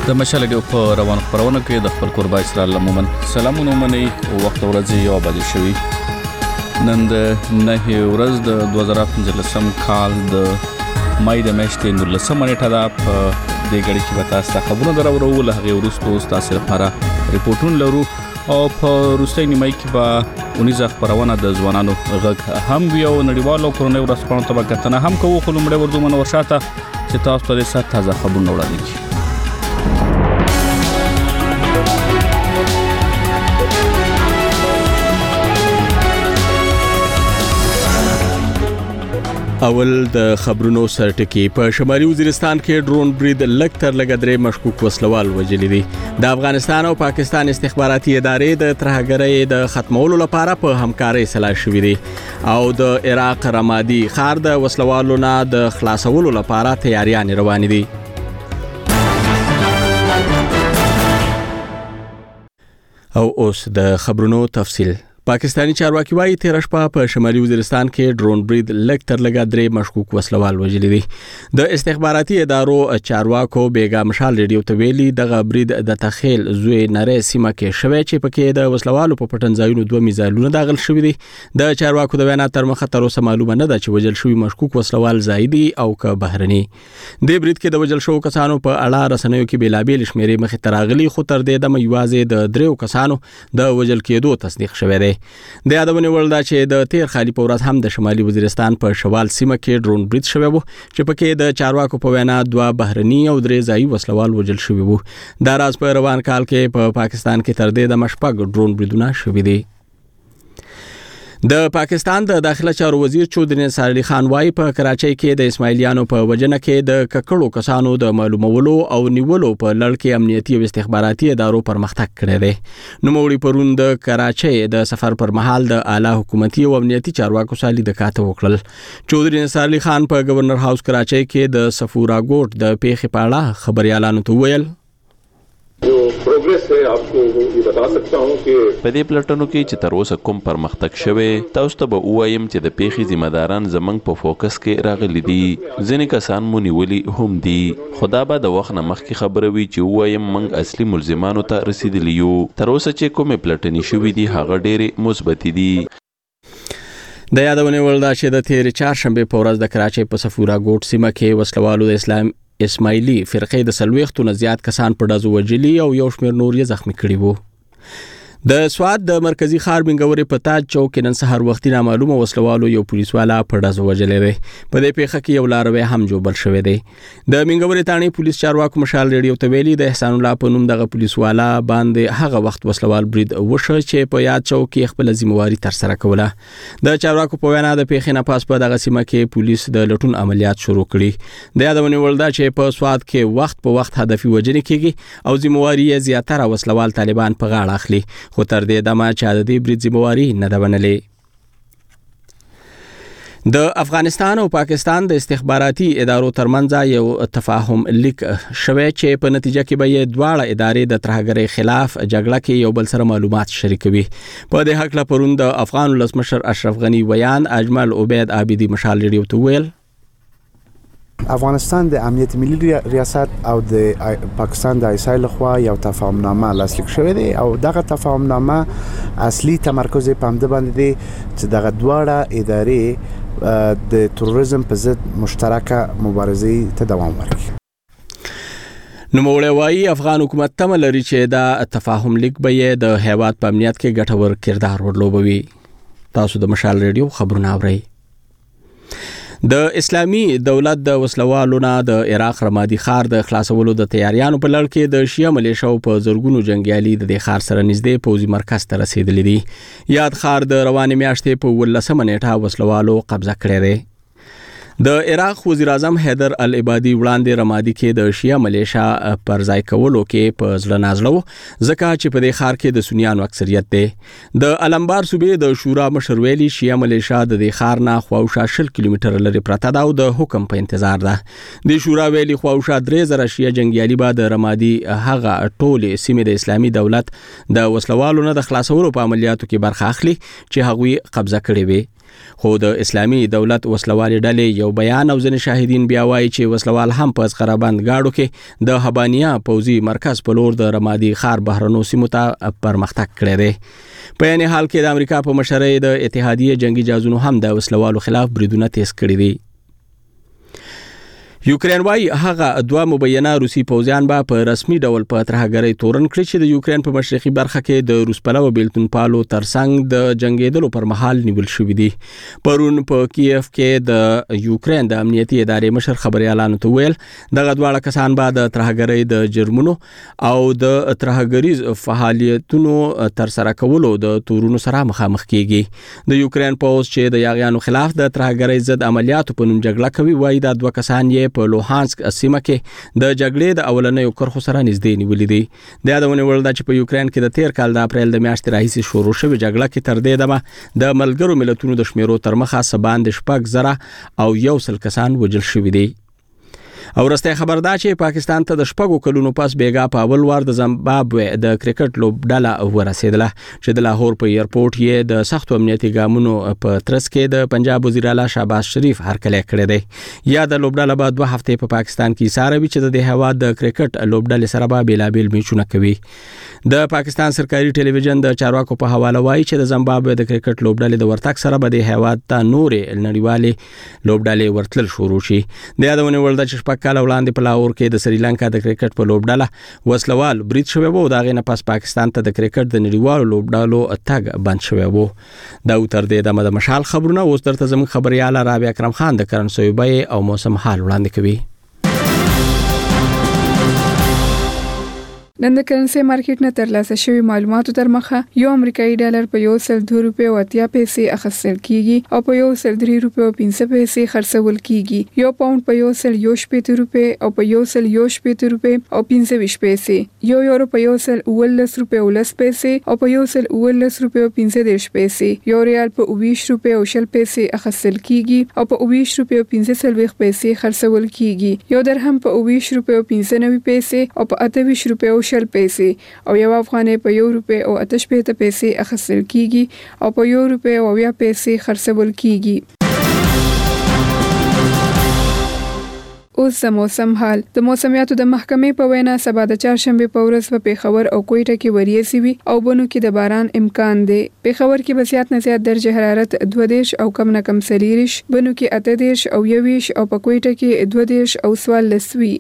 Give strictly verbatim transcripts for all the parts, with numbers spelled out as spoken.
د مشال ډیو په روان خبرونه کې د خپل قربا اسرائیل لمن سلامونه مني وخت ورځي یو بدل شوی نن د نه ورځ د دوه زره پنځلسم کال د مای د میاشتې نولسمه نیټه ده. په دې غړي کې به تاسو ته خبرونه درورو هغه وروسته تاسو لپاره ریپورتونه لرو او په روسي نیمه کې به اونیزه خبرونه د ځوانانو غږ هم وي او نړیوالو کورونو ورسپانو ته کتنه هم کوو. خو لمړی ورځو من ورشاته چې تاسو ته د تازه خبرونه وړاندې کړي. اول د خبرونو سرټکی. په شمالي وزیرستان کې ډرون برید لږ تر لږه درې مشکوک وسلوال وژلي دي. د افغانستان او پاکستان استخباراتي ادارې د ترهګرۍ د ختمولو لپاره په همکارۍ سلا شوې دي او د عراق رمادي ښار د وسلوالو نه د خلاصولو لپاره تیاریان روان دي. او اوس د خبرونو تفصیل. پاکستانی چارواکي وايي تیر شپه په شمالي وزیرستان کې ډرون برید لږ تر لږه درې مشکوک وسلوال وژلي دي. د استخباراتي ادارو چارواکو بیګا مشال ریډیو ته ویلي دغه برید د تخیل زوی نری سیمه کې شوی چې پکې د وسلوالو په پټنځایونو دوه میزایلونه داخل شوي دي. د چارواکو د وینا تر مخه تر اوسه معلومه نه ده چې وژل شوی مشکوک وسلوال زايدي او که بهرني. د برید کې د وژل شوو کسانو په اړه رسنیو کې بیلابېل شمیرې مخې ته راغلي خو تر دې دمه یوازې د دریو کسانو د وژل کېدو تصدیق شوی دی. د یادونه ول دا چې د تیر خالي په ورځ هم د شمالي وزیرستان په شوال سیمه کې ډرون برید شوی وو چې پکې د چارواکو په وینا دوه بهرني او درې ځایي وسلوال وژل شوی وو. دا راز په روان کال کې په پا پاکستان کې تر دې د مشپږ ډرون بریدونه شوي دي. د پاکستان د داخله چارو وزیر چودري نثار علي خان وايي په کراچۍ کې د اسماعیلیانو په وجنه کې د ککړو کسانو د معلومولو او نیولو په لړ کې امنیتي او استخباراتي ادارو پرمختګ کړی دی. نوموړي پرون د کراچۍ د سفر پر مهال د اعلی حکومتي او امنیتي چارواکو سره لیدکاته وکړل. چودري نثار علي خان په گورنر هاوس کراچۍ کې د سفورا ګوټ د پیښې په اړه خبريالانو ته ویل जो प्रोग्रेस है आपको ये बता सकता हूं कि په دې پلټنو کې چې تر اوسه کوم پرمختګ شوی تاسو ته به وایم چې د پیښې ذمہ داران زمنګ په فوکس کې راغلي دي. ځینې کسان مو نیولي هم دي. خدا به د وخت نه مخکې خبره وي چې وایم موږ اصلي ملزمانو ته رسیدلی یو. تر اوسه چې کومې پلټنې شوې دي هغه ډېرې مثبت دي. د یادونه ول دا چې د تیر چهارشنبه په ورځ د کراچۍ په سفورا ګوټ سیمه کې وسلوالو د اسلام اسماعیلی فرقې د سلويختو نه زیات کسان په ډزو وجلي او یو شمېر نور یې زخمی کړي وو. د سواد د مرکزی ښار منګوري په تاج چوک کې نن سحر وختي نامعلومه وسلوالو یو پولیس والا په ډزو وجلې دی. په دې پیښه کې یو لاروی هم جوړ شوی دی. د منګوري تانی پولیس چارواکو مشال ریډیو ته ویلي د احسان الله په نوم دغه پولیس والا باندې هغه وخت وسلوال برید وشو چې په یاد چوک کې خپل ذمہواری تر سره کوله. د چارواکو په وینا د پیښې نه پاس په دغه سیمه کې پولیس د لټون عملیات شروع کړي. د یادونه ول دا چې په سواد کې وخت په وخت هدفي وجنې کیږي او ذمہواری یې زیاتره وسلوال طالبان په غاړه اخلي. خو تر دې دمه چې د دې برید ذمہواری نه ده بنلې. د افغانستان او پاکستان د استخباراتي ادارو ترمنځ یو تفاهم لیک شوی چې په نتیجه کې به یې دواړه ادارې د ترهګرۍ خلاف جګړه کې یو بل سره معلومات شریکوي. په دې حق لا پرون د افغان ولسمشر اشرف غنی ویان اجمل عبید عابدی مشال ریډیو ته ویل افغانستان د امنیت ملي ریاست او د پاکستان د ایسایل خوا یو تفاهم نامه لاسلیک شوی دی او دغه تفاهم نامه اصلي تمرکز په همده باندې دی چې دغه دواړه ادارې د تروریزم په ضد مشترکه مبارزه ته دوام ورکړي. نوموړی وايي افغان حکومت تمه لري چې دا تفاهم لیک به یې د هیواد په امنیت کې ګټور کردار ورلوبوي. تاسو د مشال ریډیو خبرونه اورئ. د اسلامي دولت د وسلوالو نه د عراق رمادي ښار د خلاصولو د تیاریانو په لړ کې د شیعه ملیشو په زرګونو جنگیالي د دې ښار سره نږدې پوځي مرکز ته رسیدلي دي. یاد ښار د روانې میاشتې په ولسمه نیټه وسلوالو قبضه کړی دی. د عراق وزیر اعظم حیدر العبادي وړاندې رمادي کې د شیعه ملیشا پر ځای کولو کې په ځل نازلو ځکه چې په دې ښار کې د سنیانو اکثریت دی. د علمبار صوبې د شورا مشر ویلي شیعه ملیشا د دې ښار نه خواوشا شل کیلومتر لري پرته ده او د حکم په انتظار ده. د شورا ویلي خواوشا درې زره شیعه جنگیالي به د رمادي هغه ټولې سیمې د اسلامي دولت د وسلوالو نه د خلاصولو په عملیاتو کې برخه اخلي چې هغوی قبضه کړې وي. خو د اسلامي دولت وسلوالي ډلې یو بیان او ځینې شاهدین بیا وایي چې وسلوال هم په قرابند گاډو کې د حبانیا پوزي مرکز په لور د رمادي خار بهرنو سیمو ته پرمختګ کړی دی. په یعنی حال کې د امریکا په مشرۍ د اتحادیې جنگي جهازونو هم د وسلوالو خلاف بریدونه تیز کړي دي. یوکرين وايي هغه دوه مبینه روسي پوځیان به په رسمي ډول په ترهګرۍ تورن کړي چې د یوکرين په مشرقي برخه کې د روس پلوه بیلتون پالو ترڅنګ د جنگیدلو پر مهال نیول شوې دي. پرون په کیف کې د یوکرين د امنیتي ادارې مشر خبريالانو ته ویل دغه دواړه کسان به د ترهګرۍ د جرمونو او د ترهګریز فعالیتونو تر سره کولو د تورونو سره مخامخ کیږي. د یوکرين پوځ چې د یاغیانو خلاف د ترهګرۍ ضد عملیاتو په نوم جګړه کوي وایي دا دوه کسان یې په لوهانسک سیمه کې د جګړې د اولنیو کرخو سره نږدې نیولې دي. د یادونه وړ ده چې په یوکرين کې د تیر کال د اپریل د میاشتې راهیسې شروع شوې جګړه کې تر دې دمه د ملګرو ملتونو د شمیرو تر مخه سباند شپږ زره او یو سل کسان وژل شوي دي. او رسته خبر ده چې پاکستان ته د شپږو کلونو پس بیګا په اول وار د زیمبابوې د کرکټ لوبډاله ورسېدله چې د لاهور په ایرپورټ یې د سختو امنیتي ګامونو په ترڅ کې د پنجاب وزیر اعلی شهباز شریف هرکلی کړی دی. یا د لوبډاله به دوه هفتې په پاکستان کې ساروي چې د هیواد د کرکټ لوبډالې سره به بیلابیل میچونه کوي. د پاکستان سرکاري ټلویزیون د چارواکو په حواله وایي چې د زیمبابوې د کرکټ لوبډالې د ورتګ سره به د هیواد ته نورې نړیوالې لوبډالې ورتلل شروع شي. د یادونه وړ ده چې کال وړاندې په لاهور کې د سریلانکا د کرکټ په لوبډاله وسلوال برید شوی وو. دا غینه پس پاکستان ته د کرکټ د نړیوالو لوبډالو اتګ بند شوی وو. دا تر دې د مشال خبرونه اوس درته زموږ خبريال رابعه اکرم خان د کرنسوي بای او موسم حال وړاندې کوي. نن د کرنسي مارکیټ نه ترلاسه شوی معلوماتو تر مخه یو امریکایي ډالر په یو سل دوه روپیو او اتیا پیسې اخیستل کیږي او په یو سل درې روپیو او پنځه پیسې خرڅول کیږي. یو پاوند په یو سل یو شپږ روپۍ او په یو سل یو شپږ روپۍ او پنځه ویشت پیسې. یو یورو په یو سل اوولس روپۍ او لس پیسې او په یو سل اوولس روپۍ او پنځه دېرش پیسې. یو ریال په اوویش روپۍ او شل پیسې اخیستل کیږي او په اوویش روپۍ او پنځه څلوېښت پیسې خرڅول کیږي. یو درهم په اوویش روپۍ او پنځه نوي پیسې او په اته ویشت روپۍ او شل پیسې او یو افغانۍ په یو روپۍ او اته شپېته پیسې اخیستل کیږي او په یو روپۍ او اویا پیسې خرڅول کیږي. اوس د موسم حال. د موسمیاتو د محکمې په وینا سبا د چهارشنبه په ورځ په پیښور او کوټه کې وریځي وي او بنو کې د باران امکان دی. پیښور کې به زیات نه زیات درجه حرارت دوه دېرش او کم نه کم څلېرویشت، بنو کې اته دېرش او یوویشت او په کوټه کې دوه دېرش او څوارلس وي.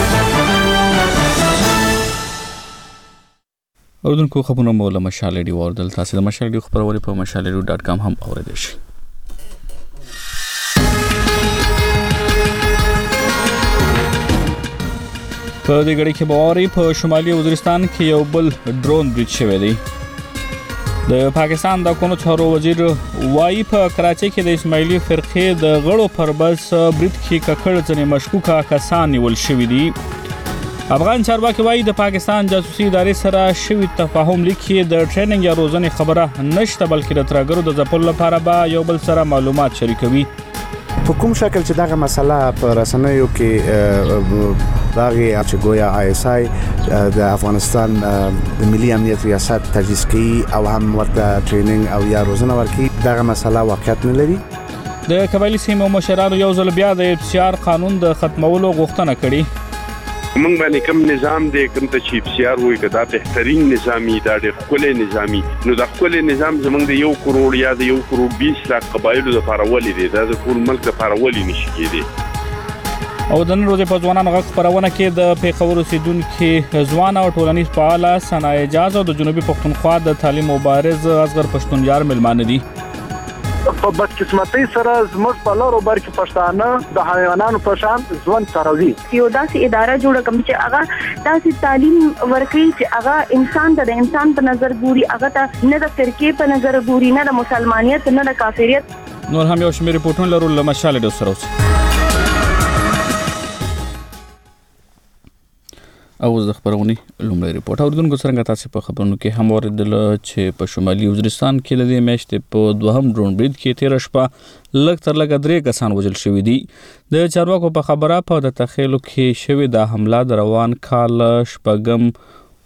اوردونکو خبرونه مولا مشال ډي وردل تاسو د مشال ډي خبرونه په مشال ډي ډاټ کام هم اوریدئ شئ. په دې غړي کې بواري په شمالي وزیرستان کې یو بل ډرون برید شوی دی. د پاکستان د قانون چارو وزیر وايي په کراچۍ کې د اسماعیلي فرقې د غړو پر بس برید کې ککړ ځنې مشکوکه کسان نیول شوي دي. افغان چارواکي وايي د پاکستان جاسوسي ادارې سره شوی تفاهم لیکي د ټریننګ یا روزنې خبره نشته بلکې د ترګرو د ځپلو لپاره به یو بل سره معلومات شریکوي. په کوم شکل چې دغه مسله په رسنیو کې راغی چې ګویا آی اس آی د افغانستان د ملي امنیت ریاست تجهیز کوي او هم ورته ټریننګ او یا روزنه ورکوي، دغه مسله واقعیت نه لري. د قبایلی سیمو مشرانو یو ځل بیا د اف سی آر قانون د ختمولو غوښتنه کړې. موږ باندې کوم نظام دی کوم ته چې اف سی آر وایي دا بهترین نظامي دا د خپل نظامي نو د خپل نظام زمونږ د یو کروڑ یا د یو کروڑ بیس لک قبایلو د فارولې دی دا د ټول ملک د فارولې نشي کېدی. او د نن ورځې په ځوانانو غږ خبرونه کې د پیښور اوسیدونکو ځوان او ټولنیز فعال ثنا اعجاز او د جنوبي پښتونخوا د تعلیم مبارز اصغر پښتونیار ملمانه دي. په بدقسمتۍ سره زموږ په لارو بر کې پښتانه د حیوانانو په شان ژوند کوي. یو داسې اداره جوړه کوم چې هغه داسې تعلیم ورکړي چې هغه انسان ته د انسان په نظر ګوري، هغه ته نه د فرقې په نظر ګوري، نه د مسلمانیت نه د کافریت. نور هم یو شمېر ریپورټونه لرو له مشال ډي سره اوس. او د خبرونې لومړی ریپورت اوردونکو څنګه تاسو په خبرونو کې هم اوریدل چې په شمالي وزیرستان کې لدې میاشتې په دوهم ډرون برید کې تیر شپه لږ تر لږه درې کسان وژل شوي دي. د چارواکو په خبره په د تخیلو کې شوې د حمله د روان کال شپږم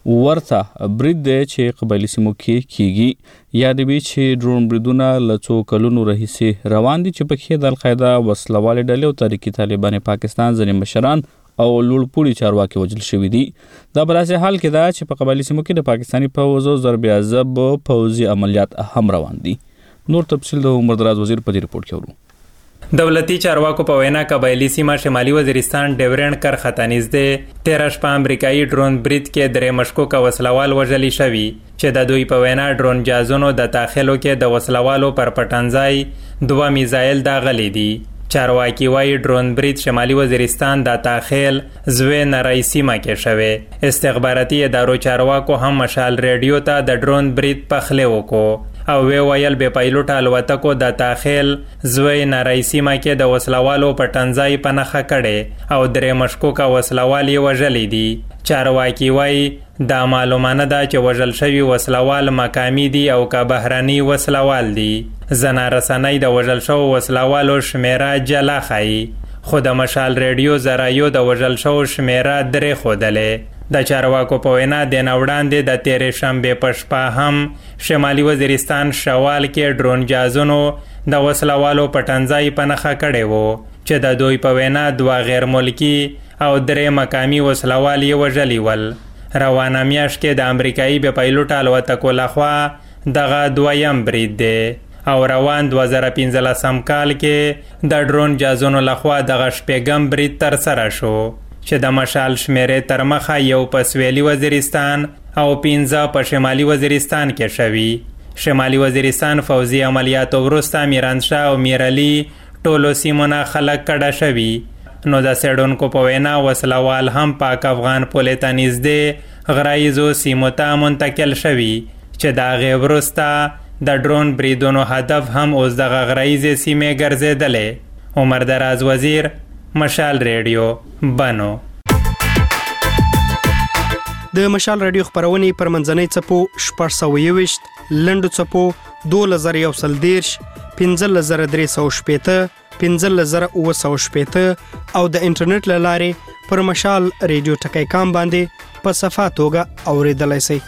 ورته برید دی چې قبایلي سیمو کې کیږي. یادوي چې ډرون بریدونه له څو کلونو راهیسې روان دي چې پکې د القاعده وسلوالې ډلې او تحریک طالبان پاکستان ځینې مشران او لوړپوړي چارواکي وژل شوي دي. دا براسې حال کې ده چې په قبایلي سیمو کې د پاکستاني پوځ او ضرب عذاب پوځي عملیات هم روان دي. نور تفصیل د عمر دراز وزیر په دې رپورټ کې ورو. دولتي چارواکو په وینا قبایلی سیمه شمالي وزیرستان ډیورنډ کرخه ته نږدې تیره شپه امریکایي ډرون برید کې درې مشکوکه وسلوال وژلي شوي چې د دوی په وینا ډرون جازونو د داخلو کې د وسلوالو پر پټنځای دوه میزایل داغلي دي. چارواکي وایي ډرون برید شمالي وزیرستان د تاخیل زوی نری سیمه کې شوی. استخباراتي ادارو چارواکو هم مشال ریډیو ته د ډرون برید پخلی وکړو او وی ویل بې پایلوټه الوتکو د تاخیل زوی نری سیمه کې د وسلوالو په ټنځای په نښه کړي او درې مشکوکه وسلوال یې وژلي دي. چارواکي وایي دا معلومه نه ده چې وژل شوي وسلوال مقامي دي او که بهرني وسلوال دي. زنا رسنۍ د وژل شوو وسلوالو شمیره جلا ښایي خو د مشال ریډیو ذرایو د وژل شوو شمیره درې ښودلې. د چارواکو په وینا د نه وړاندې د تیرې شنبې په شپه هم شمالي وزیرستان شوال کې ډرون جازونو د وسلوالو په ټنځای په نښه کړی وو چې د دوی په وینا دوه غیر ملکي او درې مقامي وسلوال یې وژلي ول. روانه میاشت کې د امریکایي بې پایلوټه الوتکو لخوا دغه دویم برید دی او روان دوه زره پنځلسم کال کې د ډرون جازونو لخوا دغه شپږم برید ترسره شو چې د مشال شمیرې تر مخه یو په سویلي وزیرستان او پنځه په شمالي وزیرستان کې شوي. شمالي وزیرستان فوزي عملیاتو وروسته میرانشاه او میرعلي ټولو سیمو نه خلک کډه شوي. نو د څېړونکو په وینا وسلوال هم پاک افغان پولې ته نږدې غرایزو سیمو ته منتقل شوي چې د هغې وروسته د ډرون بریدونو هدف هم اوس دغه غرایزې سیمې ګرځېدلې. عمر دراز وزیر، مشال ریډیو، بنو. د مشال راډیو خبرونه پر منځنۍ چپو شپږ سوه یوویشت، لنډو چپو دولس زره یو سل دېرش، پنځلس زره درې سوه شپېته، پنځلس زره اووه سوه شپېته او د انټرنیټ له لارې پر مشال ریډیو ټکی کام باندې په صفا توګه اورېدلی شئ.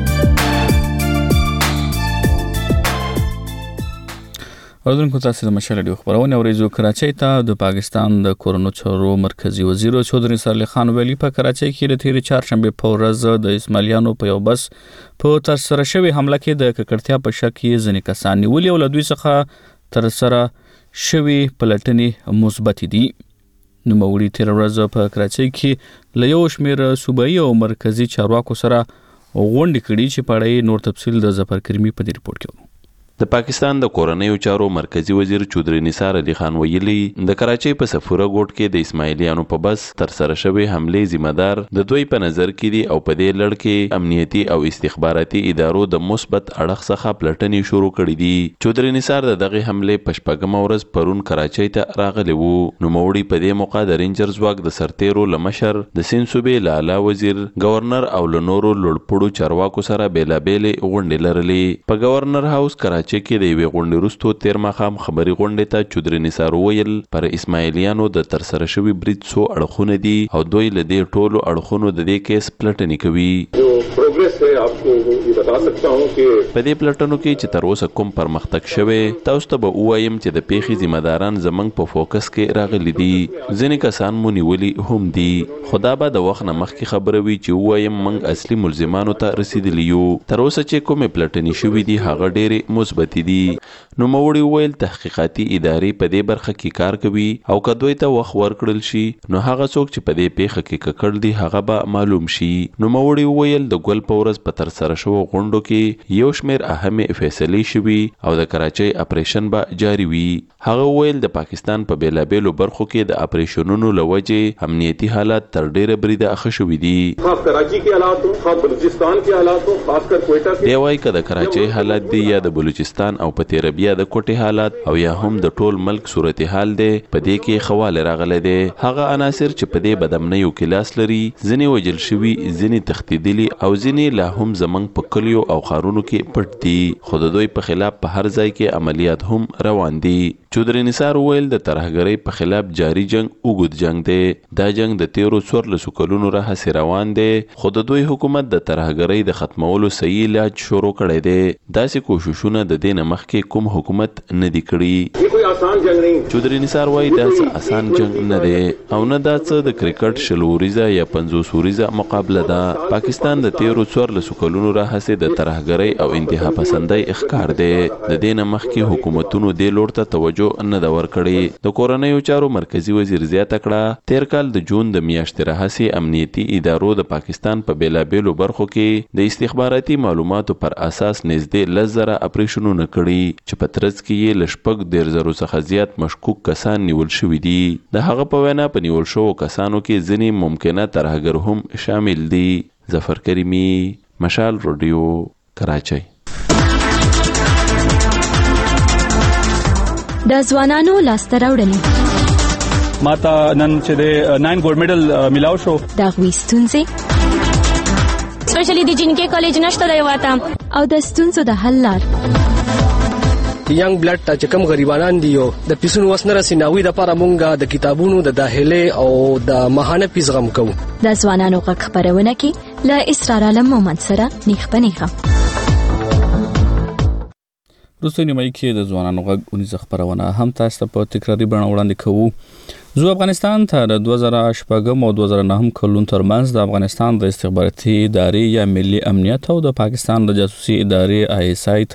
اوردونکو تاسو د مشال ریډیو خبرونه اوریدو. کراچۍ ته د پاکستان د کورونو چارو مرکزی وزیر چودري نثار خان ویلي په کراچۍ کې د تیر چهارشنبه په ورځ د اسماعیلیانو په یو بس په ترسره شوی حمله کې د ککړتیا په شک کې ځینې کسان نیولي او له دوی څخه ترسره شوی پلټنې مثبت دي. نوموړي تیر ورځ په کراچۍ کې له یو شمېر صوبایي او مرکزی چارواکو سره غونډې کړي چې په اړه نور تفصیل د ظفر کریمي په دې رپورټ کې. د پاکستان د کورنیو چارو مرکزی وزیر چودري نثار علي خان ویلي د کراچۍ په سفوره ګوټ کې د اسماعیلیانو په بس تر سره شوی حملې ذمہ دار د دوی په نظر کې دي او په دې لړ کې امنیتي او استخباراتي ادارو د مثبت اړخ څخه پلټنې شروع کړې دي. چودري نثار د دغه حملې په شپږمه ورځ پرون کراچۍ ته راغلی وو. نوموړي په دې موقع د رینجر ځواک د سرتیرو لمشر د سیند صوبې لالا وزیر گورنر او لنورو لوړپوړو چارواکو سره بیلابېلې غونډې لرلې. په گورنر هاوس کراچۍ چې د یوې غونډې وروسته تیر ماښام خبري غونډې ته چودري نثار وویل پر اسماعیلیانو د ترسره شوي برید څو اړخونه دي او دوی له دې ټولو اړخونو د دې کیس پلټنې کوي. په دې پلټنو کې چې تر اوسه کوم پرمختګ شوی تاسو ته به ووایم چې د پیښې ذمہ داران زموږ په فوکس کې راغلي دي. ځینې کسان مو نیولي هم دي خو دا به د وخت نه مخکې خبره وي چې ووایم موږ اصلي ملزمانو ته رسیدلی یو. تر اوسه چې کومې پلټنې شوي دي هغه ډېرې مثبت دي. نوموړي وویل تحقیقاتي ادارې په دې برخه کې کار کوي او که دوی ته وخت ورکړل شي نو هغه څوک چې په دې پیښه کې ککړ دي هغه به معلوم شي. نوموړي وویل د ګل په ورځ په ترسره شوو غونډو کې یو شمېر اهمې فیصلې شوي او د کراچۍ اپریشن به جاري وي. هغه وویل د پاکستان په بیلابیلو برخو کې د اپریشنونو له وجې امنیتي حالات تر ډېره بریده ښه شوي دي. خاص کراچۍ کې حالات خاص بلوچستان کې حالات خاص کر کوئټه کې دی وایي که د کراچۍ حالات دي یا د بلوچستان بلوچستان او په تیربیا د کوټې حالات او یا هم د ټول ملک صورتحال دی په دې کې خواله راغله دي. هغه عناصر چې په دې بدامنیو کې لاس لري ځینې وجل شوي ځینې تښتیدلي او ځینې لا هم زمنګ په کلیو او ښارونو کې پټ دي خو د دوی په خلاف په هر ځای کې عملیات هم روان دي. چودري نثار ویل د ترهګرۍ په خلاف جاری جنگ اوږد جنگ دی. دا جنگ د تیرو څوارلسو کلونو راهیسې روان دی خو د دوی حکومت د ترهګرۍ د ختمولو صحیح علاج شروع کړی دی. داسې کوششونه د دې نه مخکې کوم حکومت نه دي کړي. چودري نثار وایي دا څه اسان جنگ نه دی او نه دا څه د کرکټ شل اوریزه یا پنځوس اوریزه مقابله ده. پاکستان د تیرو څوارلسو کلونو راهیسې د ترهګرۍ او انتها پسندۍ ښکار دی. د دې نه مخکې حکومتونو دې لور ته توجه نه دا ورکړي. د کورنیو چارو مرکزی وزیر زیاته کړه تیر کال د جون د میاشتې راهیسې امنیتي ادارو د پاکستان په بیلابیلو برخو کې د استخباراتي معلوماتو پر اساس نږدې لس زره اپریشنونه کړي چې په ترڅ کې یې له شپږ دېرش زرو څخه زیات مشکوک کسان نیول شوي دي. د هغه په وینا په نیول شوو کسانو کې ځینې ممکنه ترهګر هم شامل دي. ظفر کریمی، مشال رادیو، کراچۍ. د ځوانانو لاسته راوړنې ماته نن چې د ناین ګولډ میډل ملاو شو د هغوی ستونزې سپیشلی د جنکې کالج نشته دی واته او د ستونزو د حل لار. ینګ بلډ ته چې کوم غریبانان دي یو د پیسونو وس نه رسي ناوی د لپاره مونږ د کتابونو د داخلي او د ماهانه فیس غم کوو. د ځوانانو غږ خپرونه کې له اسرار عالم مومند سره نیخ په نیخه. روسي نیمایي کې د ځوانانو غږ اونیزه خپرونه هم تاسو ته په تکراري بڼه وړاندې کوو. زه افغانستان ته د دوه زره شپږم او دوه زره نهم کلونو ترمنځ د افغانستان د استخباراتي ادارې یا ملي امنیت او د پاکستان د جاسوسي ادارې آی اس آی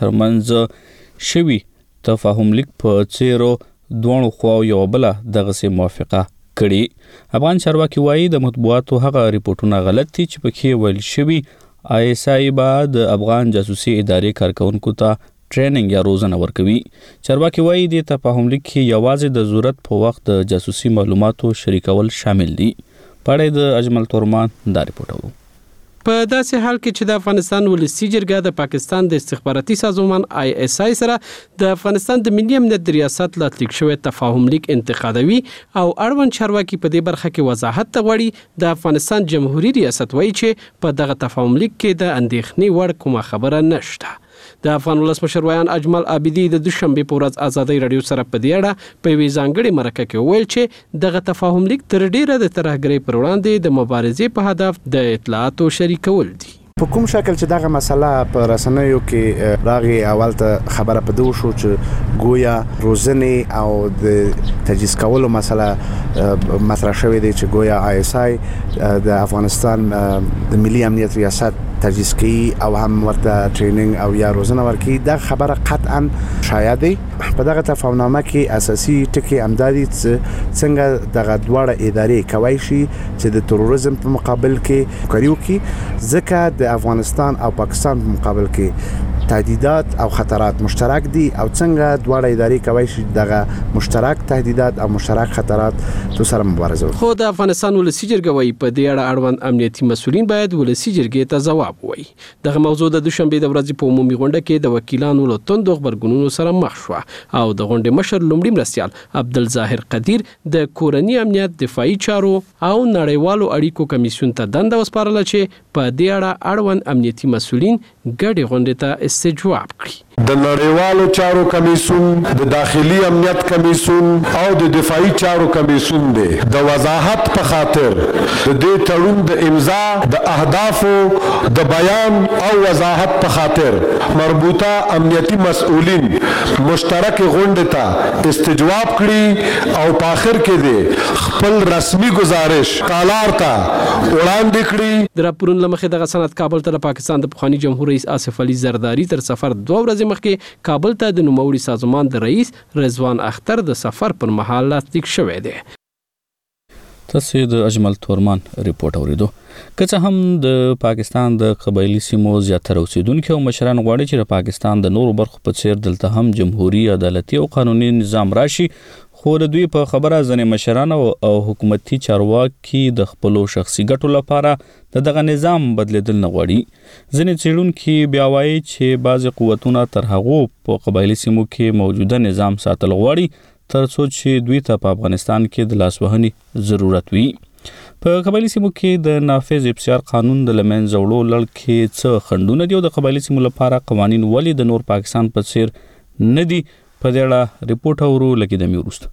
ترمنځ شوي تفاهم لیک په څیرو دوه خواو یو بل دغه موافقه کړي. افغان چارواکي وایي د مطبوعاتو هغه ریپورتونه غلط دي چې پکې ویل شوي آی اس آی به د افغان جاسوسي ادارې کارکونکو ته ټریننګ یا روزنه ورکوي. چارواکي وایي د تفاهم لیک کې یوازې د ضرورت په وخت د جاسوسي معلوماتو شریکول شامل دي. پړې د اجمل تورمان دا ریپورت وو. په داسې حال کې چې د افغانستان ولسی جرګه د پاکستان د استخباراتي سازمان آی اس آی سره د افغانستان د ملي امنیت د ریاست لاسلیک شوی تفاهم لیک انتقادوي او اړوند چارواکي په دې برخه کې وضاحت غواړي. د افغانستان جمهوریت ریاست وایي چې په دغه تفاهم لیک کې د اندېښنې وړ کومه خبره نشته. د افغان ولسمشر ویان اجمل عابدي د دوشنبه په ورځ آزادۍ رادیو سره په دې اړه په وی ځانګړي مرکه کې ویل چې دغه تفاهم لیک تر ډیره د ترهګرۍ پر وړاندې د مبارزې په هدف د اطلاعاتو شریکول دي. په کوم شکل چې دغه مسله په رسنیو کې راغی اول ته خبره په دوه شو چې گویا روزنه او د تجهیز کولو مسله مطرح شوې ده چې گویا آی اس آی د افغانستان د ملي امنیت ریاست تجهیز کوي او هم ورته ټریننګ او یا روزنه ورکوي. دا خبره قطعا شایع ده. په دغه تفاهمنامه کې اساسي ټکي امدادي څنګه دغه دواړه ادارې کوي شي چې د تروریزم په مقابل کې کاریو کې ځکه د افغانستان او پاکستان په مقابل کې تهدیدات او خطرات مشترک دي او څنګه دواړه ادارې کوي شي دغه مشترک تهدیدات او مشترک خطرات تو سره مبارزه وکړي. خو د افغانستان ولسی جرګه وایي په دې اړه اړوند امنیتي مسولین باید ولسی جرګې ته ځواب وایي. دغه موضوع د دوشنبه د ورځې په عمومي غونډه کې د وکیلانو له توندو خبرګونونو سره مخ شو او د غونډې مشر لومړي مرستيال عبدالظاهر قدیر د کورنی امنیت دفاعي چارو او نړیوالو اړیکو کمیسیون ته دنده وسپارله چې په دې اړه اړوند امنیتي مسولین ګډې غونډې ته استجواب کړي. د نړیوالو چارو کمیسیون، د داخلي امنیت کمیسیون او د دفاعي چارو کمیسیون دی د وضاحت په خاطر د دې تړون د امضا د اهدافو د بیان او وضاحت په خاطر مربوطه امنیتي مسؤلین مشترک غونډه ته استجواب کړي او په اخر کې دی خپل رسمي گزارش کالار ته وړاندې کړي. د راپورونو لمخې دغه سند کابل ته د پاکستان د پخوانی جمهور رئیس آصف علي زرداری تر سفر دوه ورځې مخکې کابل ته د نوموړي سازمان د رئیس رضوان اختر د سفر پر مهال لاسلیک شوی دی. تاسو د اجمل تورمان ریپورت اوریدو. که څه هم د پاکستان د قبایلی سیمو زیاتره اوسیدونکو او مشران غواړي چې د پاکستان د نورو برخو په څیر دلته هم جمهوریت عدالتي او قانوني نظام راشي، خو د دوی په خبره ځنې مشران او حکومتي چارواکي د خپل شخصي ګټو لپاره د دغه نظام بدلیدل نه غواړي. ځنې څېړونکي بیا وایي چې بعضې قوتونه تر هغو په قبایلي سیمو کې موجوده نظام ساتل غواړي تر څو چې دوی ته په افغانستان کې د لاسوهنې ضرورت وي. په قبایلي سیمو کې د نافذ ابصار قانون د لمنځه وړو لړ کې څه خنډونه دي او د قبایلي سیمو لپاره قوانین ولې د نور پاکستان په څیر نه دي، په دې اړه ریپورت اورو لکه د میوروست.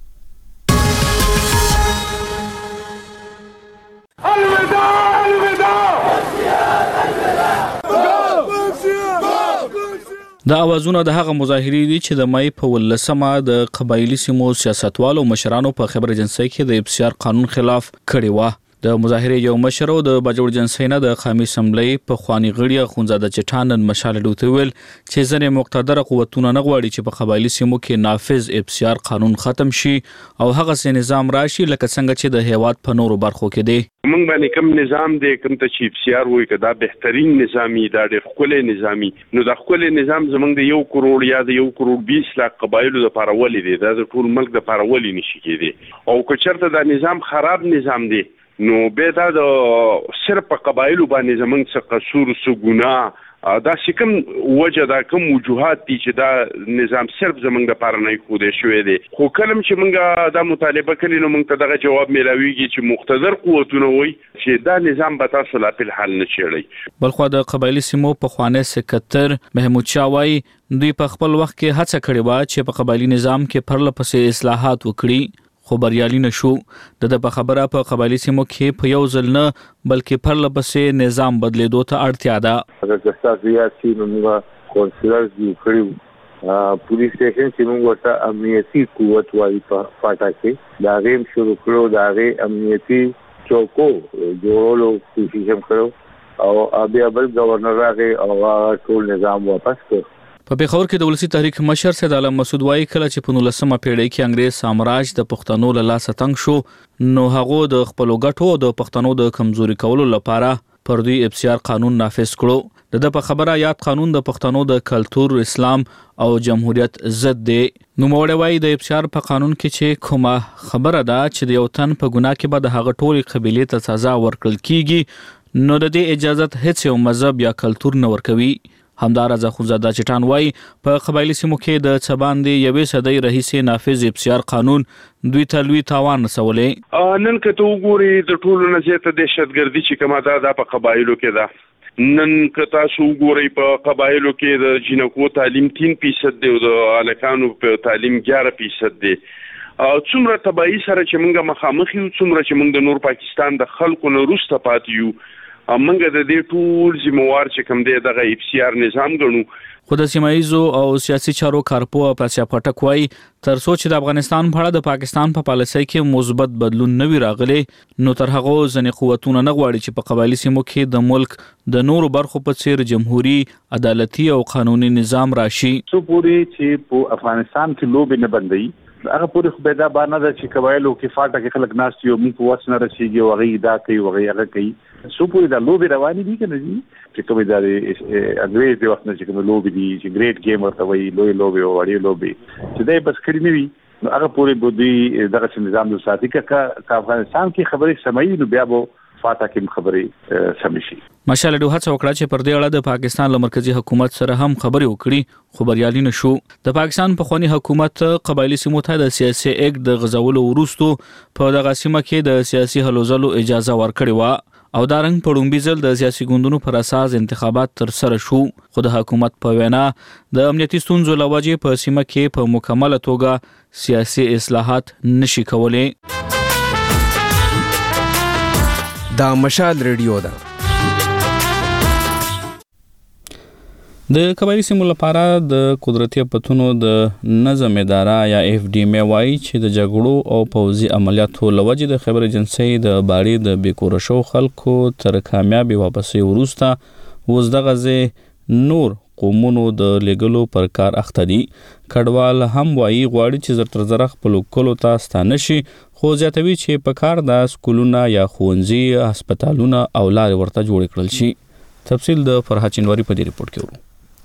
دا اوازونه د هغه مظاهرې دي چې د مای په ولسمه د قبایلی سیمو سیاستوالو مشرانو په خبر ایجنسی کې د ابصار قانون خلاف کړی و. د مظاهرې یو مشر او د باجوړ جنسۍ نه د قومي اسمبلی په خواني غړي خونزاده چټان مشال ډوته ویل چې ځنې مقتدر قوتونه نه غواړي چې په قبایلی سیمو کې نافذ ابصار قانون ختم شي او هغه سي نظام راشي لکه څنګه چې د هیواد په نورو برخو کې دی. موږ باندې کوم نظام دی کوم ته چې ابصار وایي کدا بهترین نظامی دا د خپل نظامی نو د خپل نظام زمونږ د یو کروڑ یا د یو کروڑ بیس لک قبایلو د پارولې دی دا د ټول ملک د پارولې نشي کېدی او که چېرته دا نظام خراب نظام دی نو به دا د صرف په قبایلو باندې زمونږ څه قصور څه ګناه دا چې کوم وجه دا کوم وجوهات دي چې دا نظام صرف زمونږ د پاره نه خوده شوی دی خو کلم چې مونږه دا مطالبه کړي نو مونږ ته دغه جواب میلاویږي چې مقتدر قوتونه وي چې دا نظام به تاسو لا په حل نه چیړي. بلخو د قبایلی سیمو په خوانه سکتر محمود شاوای دوی په خپل وخت کې هڅه کړې و چې په قبایلی نظام کې پرله پسې اصلاحات وکړي خو بریالي نشو. د په خبره په قبایلی سیمو کې په یو ځل نه بلکې پرله پسې نظام بدلیدو ته اړتیا ده. اگر تاسو یې چې موږ کونسلر دی کړو پولیس سټیشن چې موږ ورته امنیتي قوت وایي په فاټا کې دا غیم شروع کړو دا غي امنیتي چوکو جوړولو کوشش هم کړو او بیا بل گورنر راغی او ټول نظام واپس کړ. په پیښور کې د ولسی تحریک مشر سید عالم مسعود وایي کله چې په نولسمه پیړۍ کې انګریز سامراج د پښتنو له لاسه تنګ شو نو هغه د خپل ګټو د پښتنو د کمزوري کولو لپاره پر دوی ابصار قانون نافذ کړو. د په خبره یاد قانون د پښتنو د کلچر، اسلام او جمهوریت ضد دی. نو موړی وایي د ابصار په قانون کې چې کومه خبره ده چې د یو تن په ګناه کې به د هغه ټولې قبیلې ته سزا ورکړل کیږي نو د دې اجازه هیڅ یو مذهب یا کلچر نه ورکوي. همدارنګه خونزاده چټان وایي په قبایلی سیمو کې د چباندې یوې صدۍ رئیسې نافذ ابصار قانون دوی ته لوی تاوان رسولی. نن که ته وګورې د ټولو نه زیاته دهشتګردي چې کومه ده دا په قبایلو کې ده. نن که تاسو وګورئ په قبایلو کې د جنکو تعلیم تین فیصد دی او د هلکانو په تعلیم ګیاره فیصد دی. څومره تباهي سره چې موږ مخامخ یو څومره چې موږ د نور پاکستان د خلکو نه وروسته پاتې یو موږ د دې ټول ذمہوار چې کوم دی دغه ابصار نظام ګڼو. خو د سیمایي او سیاسي چارو کارپوه پرچا پټک وایي تر څو چې د افغانستان په اړه د پاکستان په پالیسۍ کې مثبت بدلون نه وي راغلی نو تر هغه ځنې قوتونه نه غواړي چې په قبایلی سیمو کې د ملک د نورو برخو په څیر جمهوریت، عدالتي او قانوني نظام راشي. څو پوری چې په افغانستان کې لوبې نه بندي هغه پوری خو به دا باندې ده چې قبایلو کې فاټه کې خلک ناس یو موږ په وسنه رسیږي او غي دا کوي او غي هغه کوي څو پوری دا لوبې روانې دي کنه دي چې کومې دا انګریز د وخت نه چې کومې لوبې دي چې ګریټ گیم ورته وایي لوی لوبې او وړي لوبې چې دای بس کړی نه وي نو هغه پوری بودی دغه نظام د ساتي کا افغانستان کې خبرې سمایي نو بیا به فاټه کې خبرې سم شي. مشال ډو هڅه وکړه چې پر دې اړه د پاکستان له مرکزی حکومت سره هم خبرې وکړي خو بریالي نشو. د پاکستان په خواني حکومت قبایلی سیمو ته د سیاسي اګ د غزولو وروستو په دغه سیمه کې د سیاسي هلو ځلو اجازه ورکړې و او دا رنګ په لومړي ځل د سیاسي ګوندونو پر اساس انتخابات تر سره شو خو د حکومت په وینا د امنیتي ستونزو له وجې په سیمه کې په مکمله توګه سیاسي اصلاحات نشي کولای. دا مشال ریډیو ده. د قبایلی سیمو لپاره د قدرتي پتونو د نظم اداره یا اف ډي ام وايي چې د جګړو او پوځي عملیاتو لوجې د خبر ایجنسی د باړې د بیکور شو خلکو تر کامیابی واپسې ورسته اوس د غزه نور قومونو د لګلو پر کار اخته دي. کډوال هم وايي غواړي چې زر تر زر خپل کولو ته ستانه شي خو زیاتوي چې په کار د سکولونه یا ښوونځي، هسپتالونه او لارې ورته جوړ کړل شي. تفصیل د فرحات چنواری په دې ریپورت کې ورو.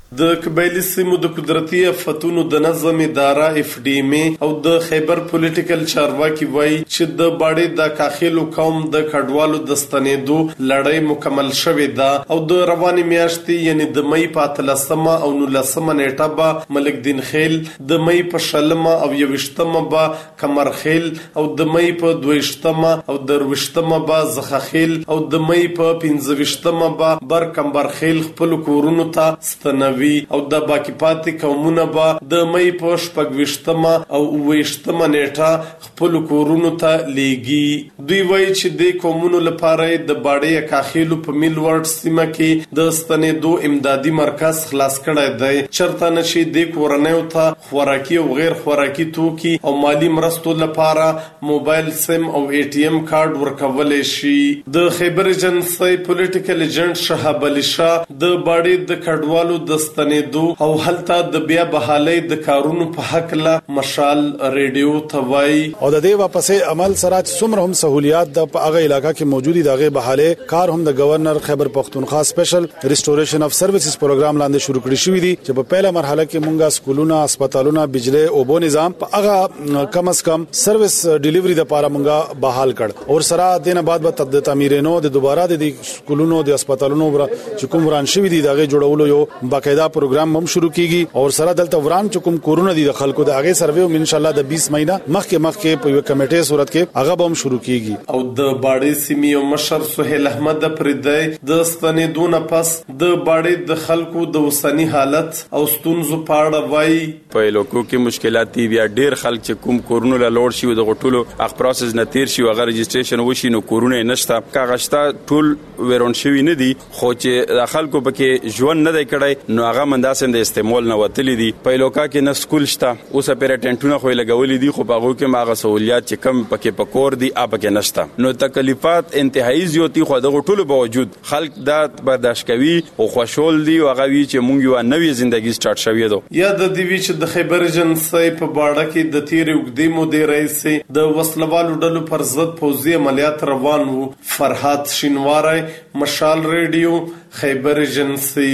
د قبایلی سیمو د قدرتي آفتونو د نظم اداره اف ډي ام او د خیبر پولیټیکل چارواکي وایي چې د باډي د کاخیلو قوم د کډوالو د ستنېدو لړۍ مکمل شوې ده او د رواني میاشتې یعنی د مې په اتلسمه او نولسمه نیټه به ملک دین خیل، د مې په شلمه او یوشتمه به کمر خیل او د مې په دویشتمه او دروشتمه به زخه خیل او د مې په پنځوشتمه به بر کمبر خیل خپل کورونو ته ستنوي او د باقی پاتې قومونه به د مې په شپږوشتمه او اووشتمه نیټه خپل کورونو ته لیږي. دوی وایي چې د قومونو لپاره د باډي کاخیلو په میل ورډ سیمه کې د ستنېدو امدادي مرکز خلاص کړی دی، چرته نشي د کورنیو ته خوراکي او غیر خوراکي توکي او مالی مرستو لپاره موبایل سیم او ای ټي ام کارت ورکول شي. د خیبر ایجنسی پولیټیکل ایجنټ شهاب علي شاه د باډي د کډوالو د ستنېدو او هلته د بیا بحالي د کارونو په حق له مشال ریډیو ته وایي او د دې واپسې عمل سره څومره هم سہولیات د هغه علاقہ کې موجودي دغه بحالي کار هم د گورنر خیبر پختونخوا سپیشل ریسټوریشن اف سرویسز پروګرام لاندې شروع کړی شوی دی چې په پیله مرحله کې مونږه سکولونه، هسپتالونه، بجلی او بو نظام په هغه کم از کم سرویس ډیلیوري د پاره مونږه بحال کړ او سره دینه بعد به تد تعمیرینو د دوباره د سکولونو د هسپتالونو چې کوم وران شوی دی دغه جوړولو یو باقاعده پروګرام هم شروع کیږي او سره دلته وران چکم کورونه دي د خلکو د هغه سروې هم ان شاء الله د بیس مهینه مخکې مخکې په یو کمیټې صورت کې هغه به هم شروع کیږي. او د باډي سیمې او مشر سہیل احمد پردای د ستنېدو نه پس د باډي د خلکو د وسنی حالت او ستونزو په اړه وایي په لوکو کې مشکلات دي، بیا ډیر خلک چې کوم کورونه له لوړ شي د غټولو اخ پروسس نه تیر شي او هغه رجسټریشن وشي نو کورونه نشته کاغشتا ټول ورون شوی نه دي خو چې د خلکو پکې ژوند نه دی کړی نو هغه منداسم د استعمال نه وتلی دي. په لوکا کې نه سکول شته اوس په ټنټونه خو لګولې دي خو په هغه کې ماغه سہولیات چې کم پکې پکور دي اپ کې نشته نو تکلیفات انتهایی زیاتی خو د غټولو باوجود خلک دا برداشت کوي او خوشحال دي او هغه وی چې مونږ یو نوې ژوندۍ سٹارټ شوې ده. یا د دې چې د خیبر ایجنسی په باډه کې د تیر وګدې مودې رئیس د وسلوالو ډلو پر ضد پوځي عملیات روان وو. فرحات شینواری، مشال ریډیو، خیبر ایجنسی.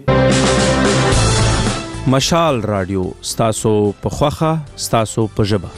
مشال رادیو ستاسو په خوخه ستاسو په ژبه.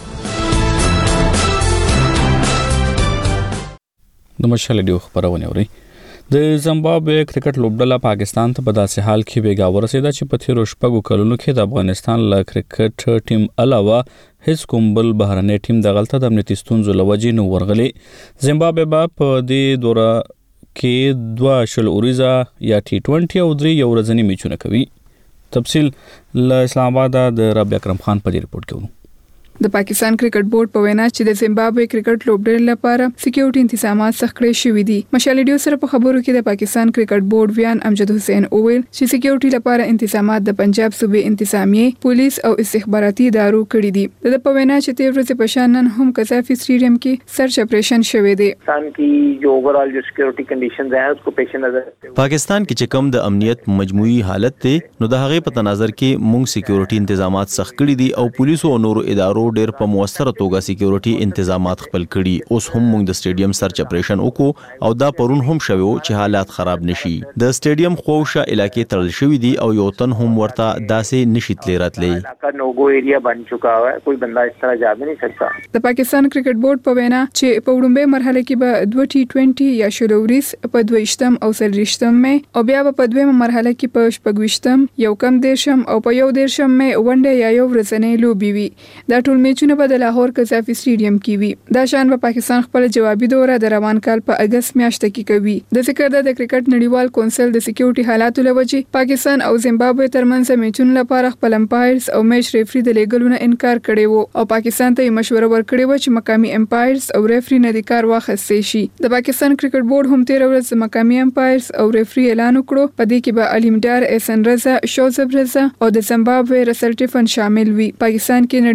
د مشال رادیو خبرونه اوري. د زیمبابوې کرکټ لوبډله پاکستان ته په داسې حال کې بیګا ورسېده چې په تیرو شپږو کلونو کې د افغانستان له کرکټ ټیم علاوه هیڅ کوم بل بهرنی ټیم د غلطه د امنیتي ستونزو لوجې نو ورغلي. زیمبابوې به په دې دوره کې دوه شل اوریزه یا ټي ټوینټي او درې یو ورځنی میچونه کوي. تفصیل له اسلام آباد د ربیع اکرم خان په ریپورت کې. د پاکستان کرکټ بورډ په وینا چې د زیمبابوې کرکټ لوبډلې لپاره سکیورټي تنظیمات سخت کړی شوې دي. مشال ډیو سره په خبرو کې د پاکستان کرکټ بورډ ویان امجد حسین اوویل چې سکیورټي لپاره تنظیمات د پنجاب صوبې انتظامیه، پولیس او استخباراتي ادارو کړی دي. د په وینا چې تیر ورځ په شانن هم قذافي سټیډیم کې سرچ اپریشن شوې دي. پاکستان کی جو اوورال جو سکیورټي کنډیشنز ہیں اس کو پیش نظر پاکستان کې چې کوم د امنیت مجموعي حالت ته نو د هغه په تناظر کې مونږ سکیورټي تنظیمات سخت کړی دي او پولیسو او نورو ادارو ډېر په موثره توګه سکیورټي تنظیمات خپل کړي. اوس هم موږ د سټیډیم سرچ اپریشن وکړو او دا پرون هم شوی چې حالات خراب نشي. د سټیډیم خوښه علاقې تړل شوې دي او یو تن هم ورته داسې نشي تللی راتلی. نوګو ایریا بن چکا ہے، کوئی بندہ اس طرح جا بھی نہیں سکتا. د پاکستان کرکټ بورډ په وینا چې په وړاندې مرحله کې به دوه ټي ټوینټي یا شلوريس په دویشتم او سلریشتم مې او بیا په دویمه مرحله کې په شپږوشتم یو کم دیرشم او په یو دیرشم مې ونډه یا یو ورځنی لوبي وي. دا ټول میچونه به د لاهور قذافي سټیډیم کې وي. دا شان په پاکستان خپل جوابي دوره د روان کال په اگست میاشت کې کوي. د ذکر د کرکټ نړیوال کونسل د سکیورټي حالاتو لوجې پاکستان او زیمبابوې ترمنځ میچونو لپاره خپل امپایرز او میچ ریفری د لیګلونو انکار کړی وو او پاکستان ته مشوره ورکړې و چې مقامی امپایرز او ریفری نه د کار واخیستې شي. د پاکستان کرکټ بورډ هم تیر ورځ مقامی امپایرز او ریفری اعلان وکړو په دې کې به الیمډار احسن رضا، شوزب رضا او د زیمبابوې رسل ټیفن شامل وي. پاکستان کې نړیوال کرکټ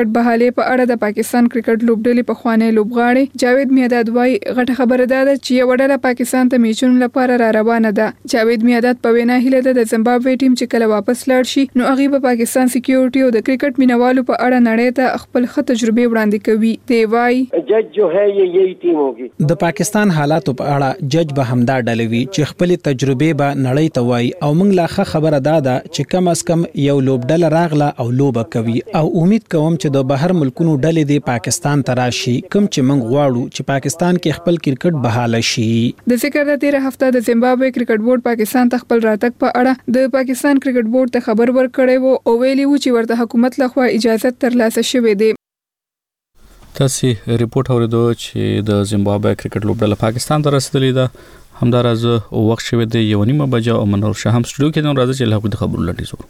کرکټ بحالې په اړه د پاکستان کرکټ لوبډلې په خوانې لوبغاړي جاوید میاداد وايي غټه خبره ده چې یو ډله پاکستان ته میچونو لپاره را روانه ده. جاوید میاداد په وینا هیله ده د زیمبابوې ټیم چې کله واپس لاړ شي نو هغه په پاکستان سکیورټي او د کرکټ مینوالو په اړه نړۍ ته خپل ښه تجربه وړاندې کوي. دی وايي جج جو ہے یہ یہی ٹیم ہوگی. د پاکستان حالاتو په اړه جج به همدا ډلوي چې خپل تجربه به نړۍ ته وایي او موږ لا ښه خبره ده ده چې کم از کم یو لوبډله راغله او لوبه کوي او امید کوم چې د بهر ملکونو ډلې د پاکستان ته راشي کوم چې موږ غواړو چې پاکستان کې خپل کرکټ بحاله شي. د ذکر د تیر هفته د زیمبابوې کرکټ بورډ پاکستان ته خپل راتګ په اړه د پاکستان کرکټ بورډ ته خبر ورکړی وو او ویلي وو چې ورته حکومت لخوا اجازه ترلاسه شوې ده. تاسو ریپورت اوریدو چې د زیمبابوې کرکټ لوبډله پاکستان ته رسیدلې ده. همدارز وخت شوه د یو نیمه بجو او منور شاه هم سټوډیو کې نن راځي چې له خبرو لټی زو.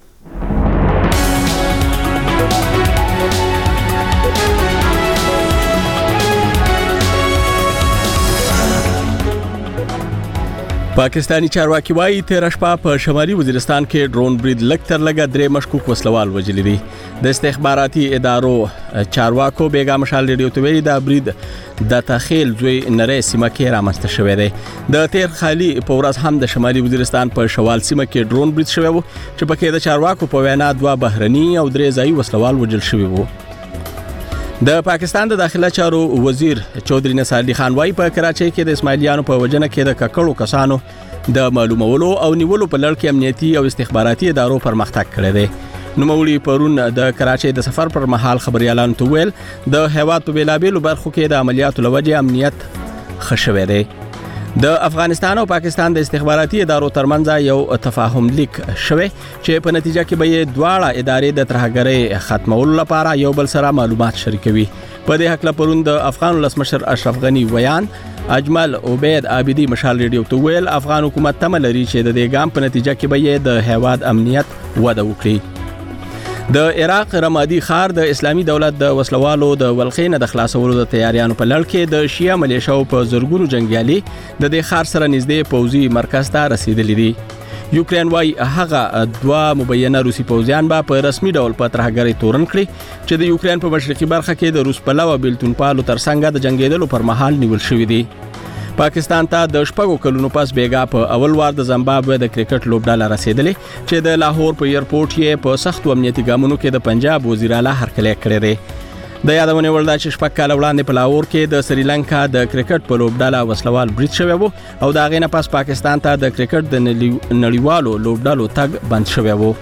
پاکستانی چارواکي وايي تیر شپه په شمالي وزیرستان کې ډرون برید لکتر لګا درې مشکوک وسلوال وجلي دي. د استخباراتي ادارو چارواکو بیګا مشال ریډیو ته ویلي دا برید د تخیل زوی نری سیمه کې رامنځته شوی دی. د تیر خالي په ورځ هم د شمالي وزیرستان په شوال سیمه کې ډرون برید شوی وو چې پکې د چارواکو په وینا دوه بهرني او درې ځایي وسلوال وجل شوی وو. د پاکستان د داخله چارو وزیر چودري نصر علي خان وايي په کراچۍ کې د اسماعیلیانو په وجنه کې د ککړو کسانو د معلومولو او نیولو په لړ کې امنیتي او استخباراتي ادارو پرمختګ کړی دی. نوموړي پرون د کراچۍ د سفر پر مهال خبريالانو ته ویل د هیواد په بیلابېلو برخو کې د عملیاتو لوجه امنیت ښه شوی دی. د افغانستان او پاکستان د استخباراتي ادارو ترمنځ یو تفاهم لیک شوی چې په نتیجه کې به یې دواړه ادارې د ترهګرۍ ختمولو لپاره یو بل سره معلومات شریکوي. په دې حق لپاره د افغان ولسمشر اشرف غنی ویان اجمل عبید عابدی مشال ریډیو ته ویل افغان حکومت تمه لري چې د دې ګام په نتیجه کې به یې د هیواد امنیت وده وکړي. د عراق رمادي ښار د اسلامي دولت د وسلوالو د ولخینه د خلاصولو د تیاریانو په لړ کې د شیعه ملیشاو په زورګونو جنگیالي د دې ښار سره نږدې پوځي مرکز ته رسیدلي دي. یوکرين وايي هغه دوا مبینه روسي پوځیان به په رسمي ډول په ترهګرۍ تورن کړي چې د یوکرين په مشرقي برخه کې د روس پلو بیلتون پالو ترڅنګ د جنگیدلو پر مهال نیول شوې دي. پاکستان ته د شپږو کلونو پس بیګا په اول وار د زیمبابوې د کرکټ لوبډله رسیدلې چې د لاهور په ایرپورټ یې په سختو امنیتي ګامونو کې د پنجاب وزیر اعلی هرکلی کړی دی. د یادونه ولدا چې شپږ کال وړاندې په لاهور کې د سریلانکا د کرکټ په لوبډله وسلوال برید شوی وو او دا غینه پس پاکستان ته د کرکټ د نړیوالو لوبډلو تګ بند شوی وو.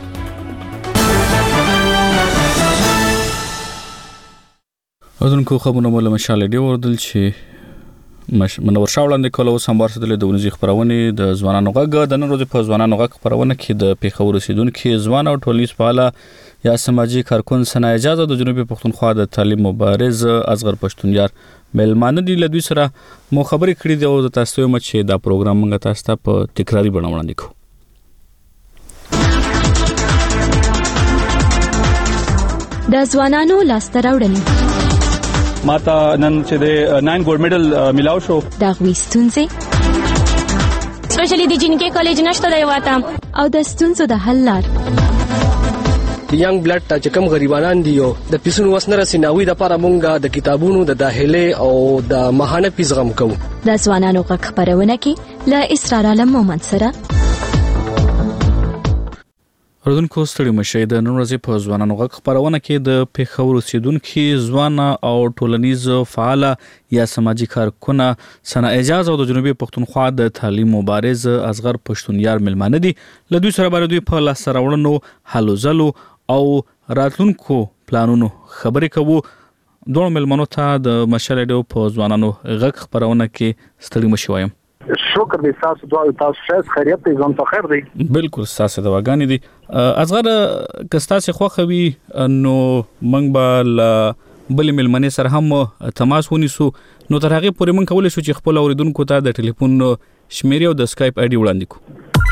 اذن کو خبرونه مول مشال دی وردل چې منور شاه وړاندې کول او سمبار سره د ونځي خبرونه د ځوانانو غږ د نن ورځې په ځوانانو غږ خبرونه کې د پیښور رسیدونکو ځوان او ټولنیز فعال یا سماجی کارکون سنا اجازه د جنوبي پښتونخوا د تعلیم مبارز اصغر پښتونیار ملمانه دی لدوی سره مو خبرې کړې دی او د تاسو ته چې دا پروګرام موږ تاسو ته په تکراری بڼه وړاندې کوو. د ځوانانو لاسته راوړنې ماته نن چې د ناین ګولډ میډل ملاو شو دا غوښتونځي سپیشلی د جنکې کالج نشته دی واته او د ستونزو د حل لار ینګ بلډ چې کوم غریبانان دي او د پیسونو وسنه رسیناوي د لپاره مونږ د کتابونو د داخله او د ماهانه پیس غم کوو. د ځوانانو غږ خبرونه کې ل اسرار عالم مومند سره اردن کوستړي مشه د نن ورځې په ځوانانو غږ خبرونه کې د پیښور اوسیدونکو ځوان او ټولنیز فعال یا سماجی کارکونه سنا اجازه او د جنوبي پښتونخوا د تعلیم مبارز اصغر پښتونیار ملمانه دي لدوی سره باندې دوی په لاس راوړنو حلو زلو او راتلونکو پلانونو خبرې کوو. دوه ملمنو ته د مشرډو په ځوانانو غږ خبرونه کې ستړي مشوایم. شکر دې تاسو دوه تاسو شه خیریت دې ځان ته خیر دی. بالکل تاسو د واګانی دي اصغر کستا سي خوخوي نو منګ بل بل ملمنې سره هم تماس ونیسو نو تر هغه پورې من کولای شو چې خپل اوریدونکو ته د ټلیفون شمیرې او د اسکایپ آی ډي وړاندې کو.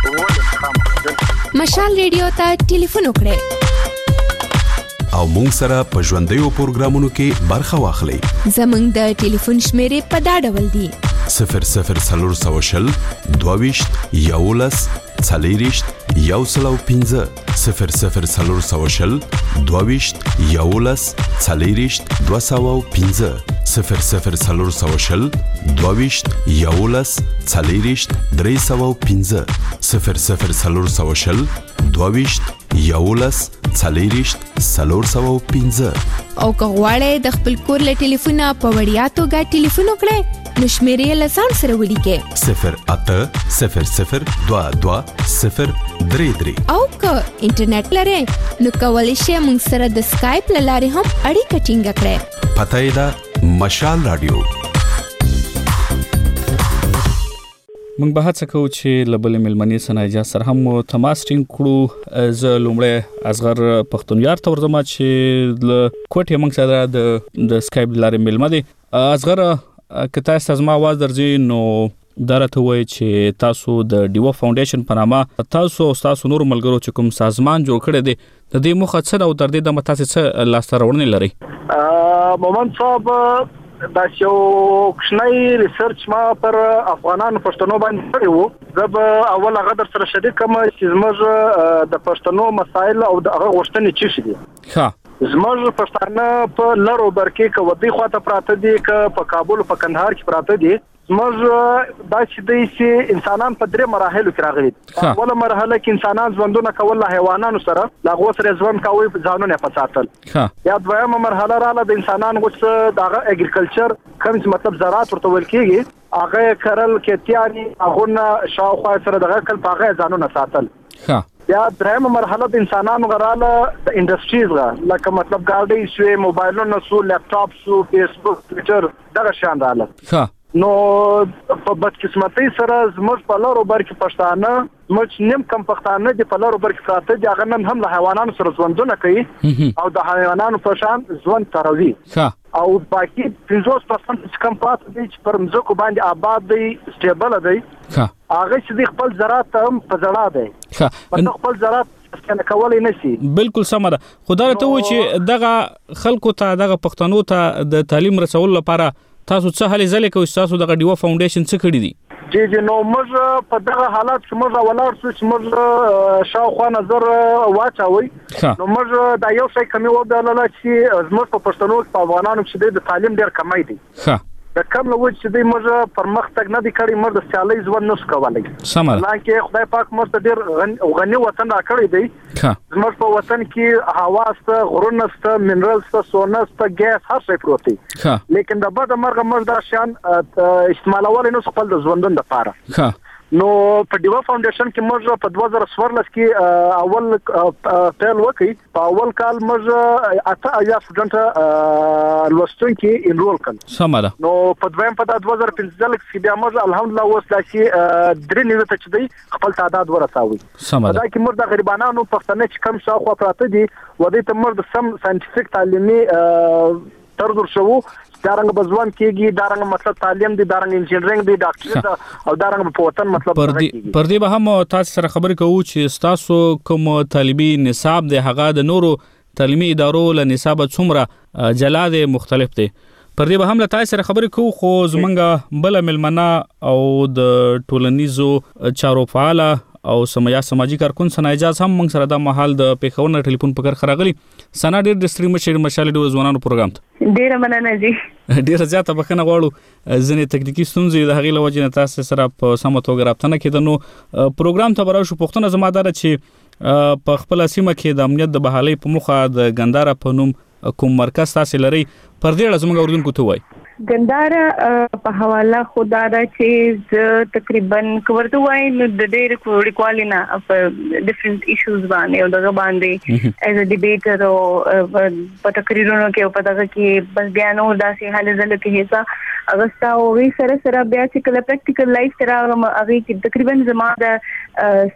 مشال ریډیو ته ټلیفون وکړئ او مونږ سره په ژوندۍ پروګرامونو کې برخه واخلئ. زمونږ د ټلیفون شمیرې په دا ډول دي صفر صفر څلور سوه شل دوه ویشت یولس څلېرویشت یو سل او پنځه صفر صفر څلور سوه شل دوه ویشت یولس څلېرویشت دوه سوه او پنځه صفر صفر څلور سوه شل دوه ویشت یولس څلېرویشت درې سوه او پنځه صفر صفر څلور سوه شل دوه ویشت یولس څلېرویشت څلور سوه او پنځه او که غواړئ د خپل کور له ټلیفونه په وړیا توګه ټلیفون وکړئ نو شمیرې له ځان سره ولیکئ صفر اته صفر صفر دوه دوه صفر درې درې او که انټرنیټ لرئ نو کولی شئ موږ سره د سکایپ له لارې هم اړیکه ټینګه کړئ. پته یې ده مشال رادیو. موږ به هڅه کوو چې له بلې مېلمنې سنایجا سره هم تماس ټینګ کړو. زه لومړی اصغر پښتونیار ته ورځم چې له کوټې موږ سره د د سکایپ لارې مېلمه دی. اصغر که تاسو زما आवाज درځي نو درته وای چې تاسو د ډیو فاونډیشن په نامه تاسو او تاسو نور ملګرو چې کوم سازمان جوړ کړی دی د دې مخه څه او تر دې د متاسې څه لاسته راوړنې لري؟ مومن صاحب دا یو کښنی ریسرچ ما پر افغانانو پښتنو باندې کړی وو. زه به اول هغه در سره شریک کوم چې زموږ د پښتنو مسایل او د هغه غوښتنې څه دي. ښه زموږ پښتانه په لارو برکې کې ودی خواته پراته دي که په کابل په کندهار کې پراته دي. زموږ دا چې دی چې انسانان په درې مراحلو کې راغلي. اوله مرحله کې انسانان ژوندونه کول له حیوانانو سره له هغو سره ژوند کوي ځانونه په ساتل. یا دویمه مرحله رااله د انسانان غوښته دغه اګریکلچر کوم چې مطلب زراعت ورته ویل کېږي هغه کرل کېتیاني هغونه شاوخوا سره دغه کل په هغه ځانونه ساتل. یا درېمه مرحله د انسانانو غراله د انډستریز غا لکه مطلب ګاډي شوې موبایلونه سو لپټاپ سو فیسبوک ټویټر دغه شان رااله. نو په بدقسمتۍ سره زموږ په لارو بر کې پښتانه زموږ نیم کم پښتانه دي په لارو بر کې پراته دي هغه نن هم له حیوانانو سره ژوندونه کوي او د حیوانانو په شان ژوند تروي. او باقي پنځوس پرسنټ چې کم پاتې دي چې پر مځکو باندې آباد دي سټیبل دي هغه چې د خپل زراعت هم په زړه دی په خپل زراعت څنګه کولای نشي. بالکل سم ده. خدای ته و چې دغه خلکو ته دغه پښتنو ته د تعلیم رسول لپاره تاسو څه هلې ځلې کوئ تاسو دغه ډیو فاونډیشن څه کړی دي؟ جی جی نو موږ په دغه حالات کې موږ ولاړ شو چې موږ شاوخوا نظر واچوي. نو موږ دا یو څه کمی وبدلله چې زموږ په پښتنو په افغانانو کې د تعلیم ډېر کمی دی. د کم نو چې د موږ پرمختګ نه دی کړی موږ د سیالۍ ژوند نشو کولای. حالانکه خدای پاک موږ ته ډېر غني وطن راکړی دی. زموږ په وطن کې هوا سته غرونه سته منرال سته سونه سته ګیس هر څه پروت دی. لیکن د بده مرغه موږ دا شان استعمالول نه خپل د ژوندون لپاره. نو په ډیو فاونډیشن کې موږ په دوه زره څوارلس کې اول پیل وکړ. په اول کال موږ اته اویا سټوډنټ لوستونکي انرول کړل. سمه ده. نو په دویم په دوه زره پنځلس کې بیا موږ الحمدلله اوس لا چې درې نیو ته چې دی خپل تعداد ورساوي. سمه ده. دا کې موږ د غریبانو پښتنه چې کم شاوخوا پراته دي ودې ته موږ د سم ساينټیفیک تعلیمي ترور شوو دارنګ بزوان کېږي دارنګ مطلب تعلیم دی دارنګ انجینرینګ دی ډاکټر او دارنګ په وطن مطلب پر دې پر دې به هم تاسو سره خبرې کوو چې تاسو کوم طالبي نصاب دی هغه د نورو تعلیمي ادارو له نصاب څومره جلا دی مختلف دی. پر دې به هم له تاسو سره خبرې کوو خو زمونږ بل ملمنه او د ټولنیزو چارو فعال او سمیا سماجی کارکون سنا اجازه هم موږ سره د محل د پیښور نه ټلیفون پکړ خراغلی سنا ډیر د سټریم شیر مشال ډیر ځوانانو پروګرام ته ډیر مننه جی ډیر زیاته بخنه غواړو ځنې تکنیکی ستونزې د هغې له وجې نه تاسو سره په سمه توګه رابطه نه کېده. نو پروګرام ته به راشو. پوښتنه زما دا ده چې په خپله سیمه کې د امنیت د بحالۍ په موخه د ګنداره په نوم کوم مرکز تاسو لرئ پر دې اړه زموږ اردوونکو ته وایي. ګنداره په حواله خدا دا چې تقریبا ورته وایي نو د ډېر کوړیکوالي نه په ډیفرنٹ ایشوز باندې او دغه باندې ایز ا ډیبیټر او په تقریرونو کې او په دغه کې بس بیانو داسې حالې ځله کې هیڅ اغستا او وی سره سره بیا چې کله پریکټیکل لایف سره هغه کې تقریبا زما د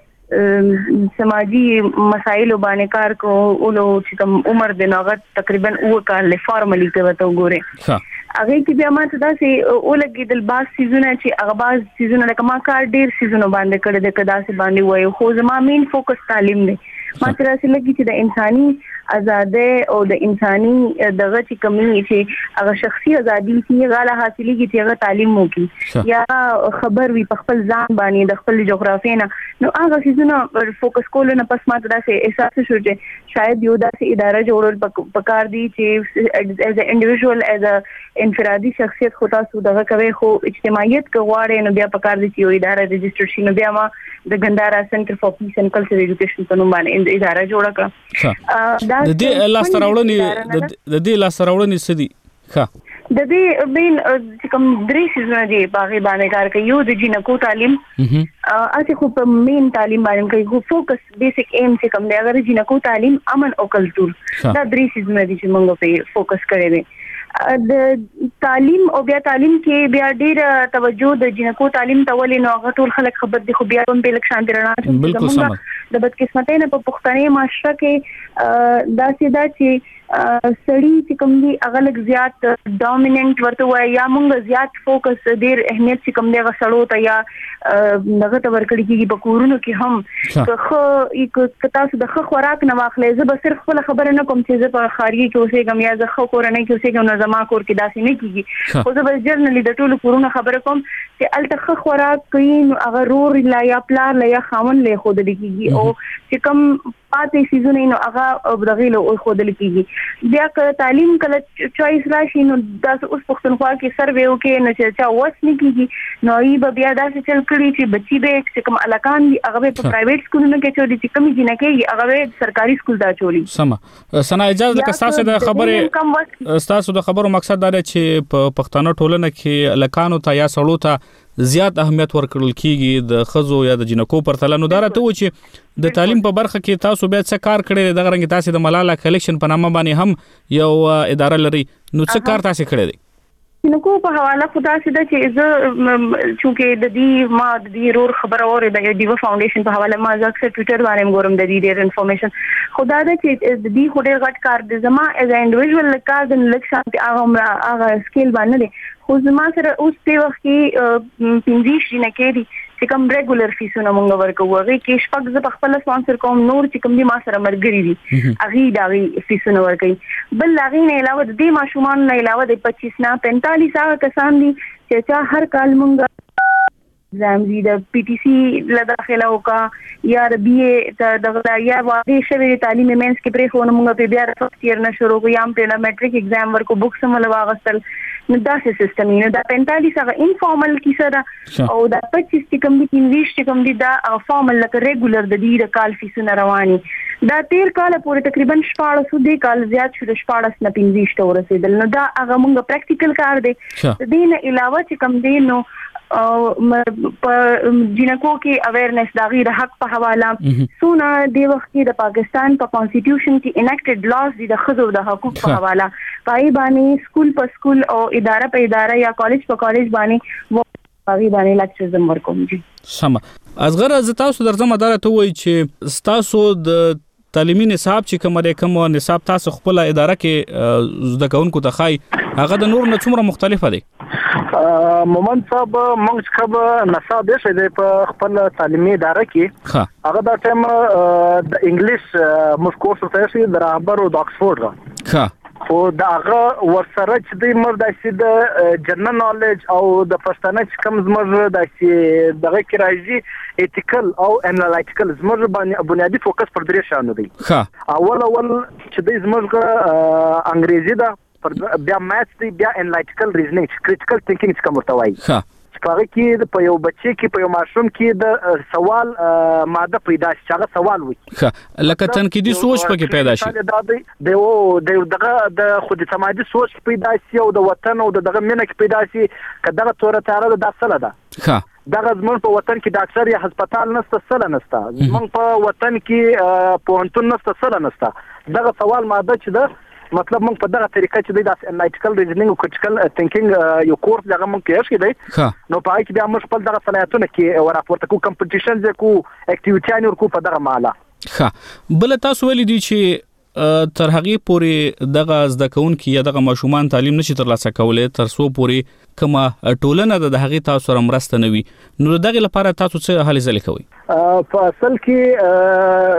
سماجی مسائل باندې کار کو اولو چې کوم عمر د ناغت تقریبا او کار له فارملی ته وته وګوره هغه کې بیا ماته دا سي او لګي د باز سيزونه چې هغه باز سيزونه لکه ما کار ډیر سيزونه باندې کړی د کدا سي باندې وای خو زما مين فوکس تعلیم دی. ما تر څه لګي چې د انساني ازادي او د انساني دغه چې کمی چې هغه شخصي ازادي چې غاله حاصلې کی چې هغه تعلیم وکي یا خبر وي په خپل ځان باندې د خپل جغرافیې نه نو هغه څه فوکس کول نه پس ماته داسې احساس شو چې شاید یو داسې اداره جوړول پکار دي چې as an individual as a انفرادي شخصیت خو تاسو دغه کوي خو اجتماعیت کوغواړي نو بیا پکار دي چې یو اداره رجسټر شي نو بیا ما د ګندارا سنټر فور پیس اینڈ کلچرل ایجوکیشن په نوم باندې اداره جوړه کړه د دې لاس تراوړنې د دې لاس تراوړنې سدي ښه د دې بین چې کوم درې سيزونه دي باغې باندې کار کوي یو د جنکو تعلیم اته خو په مین تعلیم باندې کوي خو فوکس بیسیک ایم چې کوم دی هغه جنکو تعلیم امن او کلچر دا درې سيزونه دي چې موږ په فوکس کړی دی د تعلیم او بیا تعلیم کې بیا ډیر توجه د جنکو تعلیم ته ولې نو هغه ټول خلک خبر دي خو بیا هم په لک شانتي رڼا چې د بدقسمتۍ نه په پښتني معاشره کې دا سیدا چې سړی چې کوم دی هغه لږ زیات ډومیننٹ ورته وای یا موږ زیات فوکس ډیر اهمیت چې کوم دی هغه سړو ته یا دغه ته ورکړي کیږي په کورونو کې هم که خو یک تاسو د خو خوراک نه واخلې زه به صرف خپل خبره نه کوم چې زه په خارجي کې اوسېږم یا زه خو کورنۍ کې اوسېږم نو زما کور کې داسې نه کیږي خو زه به جرنلی د ټولو کورونو خبره کوم چې الته خو خوراک کوي نو هغه رور لا یا پلار لا یا خاون له خود لګيږي او چې کوم پاتې سيزونه نو هغه بدغیله او خود لګيږي بیا که تعلیم کله چويس راشي نو تاسو اوس پښتونخوا کې سروې وکړي نو چې چا وس نه کیږي نو ای به بیا داسې چل کړی چې بچي به چې کوم الکان دي هغه په پرایویټ سکولونو کې چوري چې کمی جنہ کې هغه سرکاري سکول دا چوري سم سنا اجازه لکه تاسو د خبره تاسو د خبرو مقصد دا چې په پښتنو ټولنه کې الکانو ته یا سړو ته زیات اهمیت ورکړل کیږي د خزو یا د جنکو پرتله نو دارته و چې د تعلیم په برخه کې تاسو بیا څه کار کړی د غرنګ تاسو د ملاله کلیکشن په نامه باندې هم یو اداره لري نو څه کار تاسو کړی دی نو په حواله خدا سره چې زه چونکه د دې ما د دې رور خبر اوره د دیو فاونډیشن په حواله ما ځکه ټوئیټر باندې ګورم د دې ډېر انفارمیشن خدا دې چې د دې هډر غټ کار د زما از ا انډیویډوال کار د لکشن ته هغه هغه سکیل باندې خو زما سره اوس په وخت کې پنځه شي نه کېدی چې کوم ریګولر فیسونه مونږ ورکو هغه کې شپږ ز په خپل سپانسر کوم نور چې کوم دي ما سره مرګري دي هغه دا فیسونه ورکي بل هغه نه علاوه د دې ماشومان نه علاوه د پچیس نه پینتالیس هغه کسان دي چې هر کال مونږ اگزام دي د پی ټی سی له داخله وکا یا د بی ای د یا واقعي شوی تعلیم مینس کې پرې خو موږ په بیا فرست ایئر نه شروع کوم یا په میټریک اگزام ورکو بوکس مل واغستل نو دا سیستم نه دا پینتالیس هغه انفارمل کیسه ده او دا پچیس چې کوم دي انګلیش چې کوم دي دا فارمل لکه ریګولر د دې د کال فیسونه رواني دا تیر کال پورې تقریبا شپږ سو دی کال زیات شو شپږ نه پنځه شته ورسېدل نو دا هغه موږ پریکټیکل کار دی د دې نه علاوه چې کوم دی نو په جنکو کې اویرنس دا غیر حق په حواله سونه د وخت کې د پاکستان په کانسټیټیوشن کې انیکټډ لاز دي د خزو د حقوق په حواله پای باندې سکول په سکول او اداره په اداره یا کالج په کالج باندې و پای باندې لیکچرز هم ورکوم جی سم ازغره ز تاسو درځم اداره وای چې تاسو د تعلیمي نصاب چې کومه کوم نصاب تاسو خپل اداره کې زده کوونکو ته خای هغه د نور نه څومره مختلفه دي مومن صاحب موږ کبه نصاب یې د په خپل تعلیمي اداره کې هغه د ټیم د انګلیش موږ کورس ته شي د رهبر او د اکسفورد ښه خو داغه ورسره چې د مرد چې د جنرال نالج او د پښتنه چې کوم زموږ د چې دغه کې راځي ایتیکل او انالایټیکل زموږ باندې بنیادی فوکس پر درې شانو دی ښه اول اول چې د زموږ انګریزي دا بیا ماث دی بیا انالایټیکل ریزنینګ کریټیکل ثینکینګ څخه مرتوي ښه هغه کې په یو بچی کې په یو ماشوم کې د سوال ماده پیدا شي هغه سوال وي ښه لکه تنقیدي سوچ پکې پیدا شي د د دغه د خود سماجی سوچ پیدا شي او د وطن او دغه مینه کې پیدا شي کداغه تور تاره د اصله ده ښه دغه زمون په وطن کې ډاکټر یا هسپتال نشته سره نشته زمون په وطن کې پوهنتون نشته سره نشته دغه سوال ماده چې ده مطلب موږ په دغه طریقه چې د انالایټیکل ریزنینګ او کریټیکل ثینکینګ یو کورس دغه موږ کې شي دی نو په هغه کې بیا موږ خپل دغه صلاحیتونه کې ورافورته کو کمپټیشن ز کو اکټیویټي نه کو په دغه مالا ښه بل تاسو ولې دي چې تر هغه پورې دغه زده کوونکي یا دغه ماشومان تعلیم نشي ترلاسه کولای تر څو پورې کما ټولنه د هغه تاسو سره مرسته نوي نو دغه لپاره تاسو څه هلې ځلې کوي په اصل کې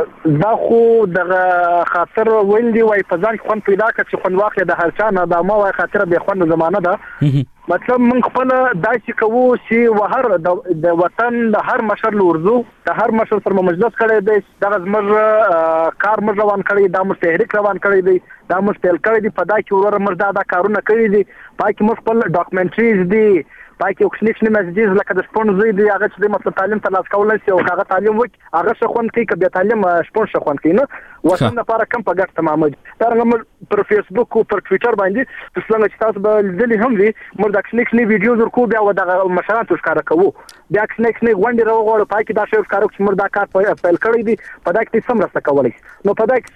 دا خو د خاطر ویل دی وای په ځان خون پیدا کړ چې خون واخلې د هر چا نه دا ما وای خاطر به خون زمانه ده مطلب من خپل داسې کوو چې وهر د وطن د هر مشر لورزو د هر مشر سره مجلس کړی دی دغه زمر کار مر روان کړی دا مستحرک روان کړی دی دا مستل کړی دی په دا کې ورور مر دا کارونه کړی دي پای کې خپل ډاکومنټریز دي پای کې اوکسلیشن میسجز لکه د شپون زوی دی هغه چې مطلب تعلیم ترلاسه کولای شي او هغه تعلیم وکړي هغه شخون کوي کبه تعلیم شپون شخون کوي نو وطن لپاره کم په ګټه تمامه دا رنګ پر فیسبوک او پر ټوئیټر باندې څنګه چې تاسو به لیدلې هم وي موږ د اکسلیشن ویډیوز ورکو بیا و د مشران تاسو کار کوو بیا اکسلیشن غونډې راوغوړو پای کې دا شی کار کوي چې موږ دا کار په پیل کړی دی په دا کې سم راسته کولای نو په دا کې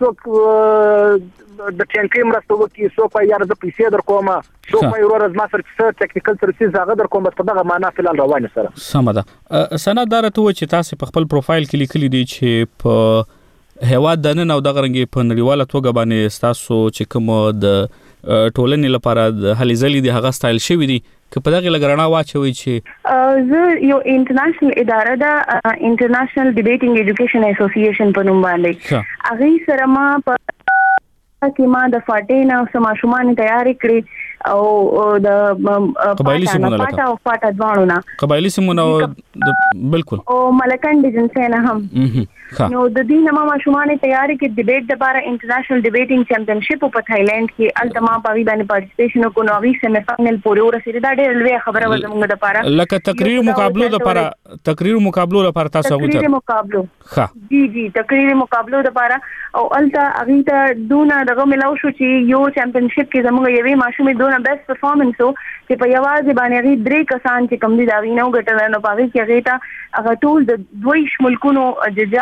څوک د ټینکې مرسته وکړي سو په یار د پیسې در کومه سو په ورور از ما سره چې ټیکنیکل سروسز هغه در کوم په دغه معنا فلال روانه سره سم ده سندار ته و چې تاسو په خپل پروفایل کې لیکلي دي چې په هوا د نن او د غرنګي په نړیواله توګه باندې تاسو چې کوم د ټولنې لپاره د هلي ځلې دی هغه سټایل شوی دی که په دغه لګرانه واچوي چې زه یو انټرنیشنل اداره ده انټرنیشنل ډیبیټینګ ایجوکیشن اسوسییشن په نوم باندې هغه سره ما په کې ما د فاټې نه سم ماشومان تیاری کړی او د قبایلی سیمونه لکه او فاټه ځوانونه قبایلی سیمونه بالکل او ملکان ډیجن نه هم نو د دې نه ما ماشومان تیاری کې ډیبیټ لپاره انټرنیشنل ډیبیټینګ چیمپیونشپ په تایلند کې التما پاوی باندې پارټیسپیشن کو نو غي سیمی فائنل پورې ورسېده دا ډېر لوی خبره و زموږ لپاره لکه تقریر مقابلو لپاره تقریر مقابلو لپاره تاسو غوښتل تقریر مقابلو ها جی جی تقریر مقابلو لپاره او التا اغه ته دونه دغه ملاو شو چې یو چیمپیونشپ کې زموږ یوې ماشومې دونه بیسټ پرفارمنس وو چې په یوازې باندې غي درې کسان چې کم دي دا وینو ګټل نو پاوی کې هغه ته هغه ټول د دوی ملکونو ججا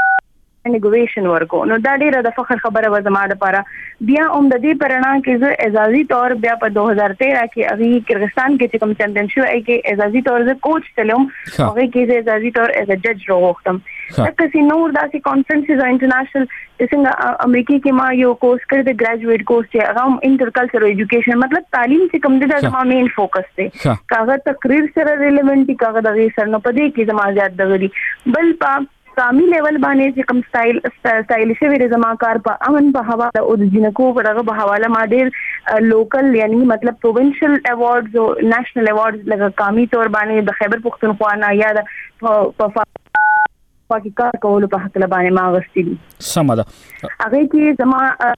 انګویشن ورکو نو دا ډیره د فخر خبره و زما لپاره بیا هم د دې پرانا کې زه اعزازي تور بیا په دو هزار تیرہ کې اغي کرغستان کې چې کوم چیمپیونشپ ای کې اعزازي تور زه کوچ تلم هغه کې زه اعزازي تور ایز ا جج راوختم تک چې نور داسې کانفرنسز او انټرنیشنل څنګه امریکا کې ما یو کورس کړ د ګریجویټ کورس چې هغه انټرکلچرل ایجوکیشن مطلب تعلیم چې کوم د زما مین فوکس دی کاغه تقریر سره ریلیونټ دي کاغه د غي سره نو پدې کې زما زیات دغري بل په سامي لیول باندې چې کوم سټایل سټایل شوی زما کار په امن په حواله او د جنکو په دغه په حواله ما ډیر لوکل یعنی مطلب پروینشل ایوارډز او نېشنل ایوارډز لکه قومي تور باندې د خیبر پختونخوا نه یا د په پاکستان کولو په حق لبانې ما غوښتي سمه ده هغه کې زما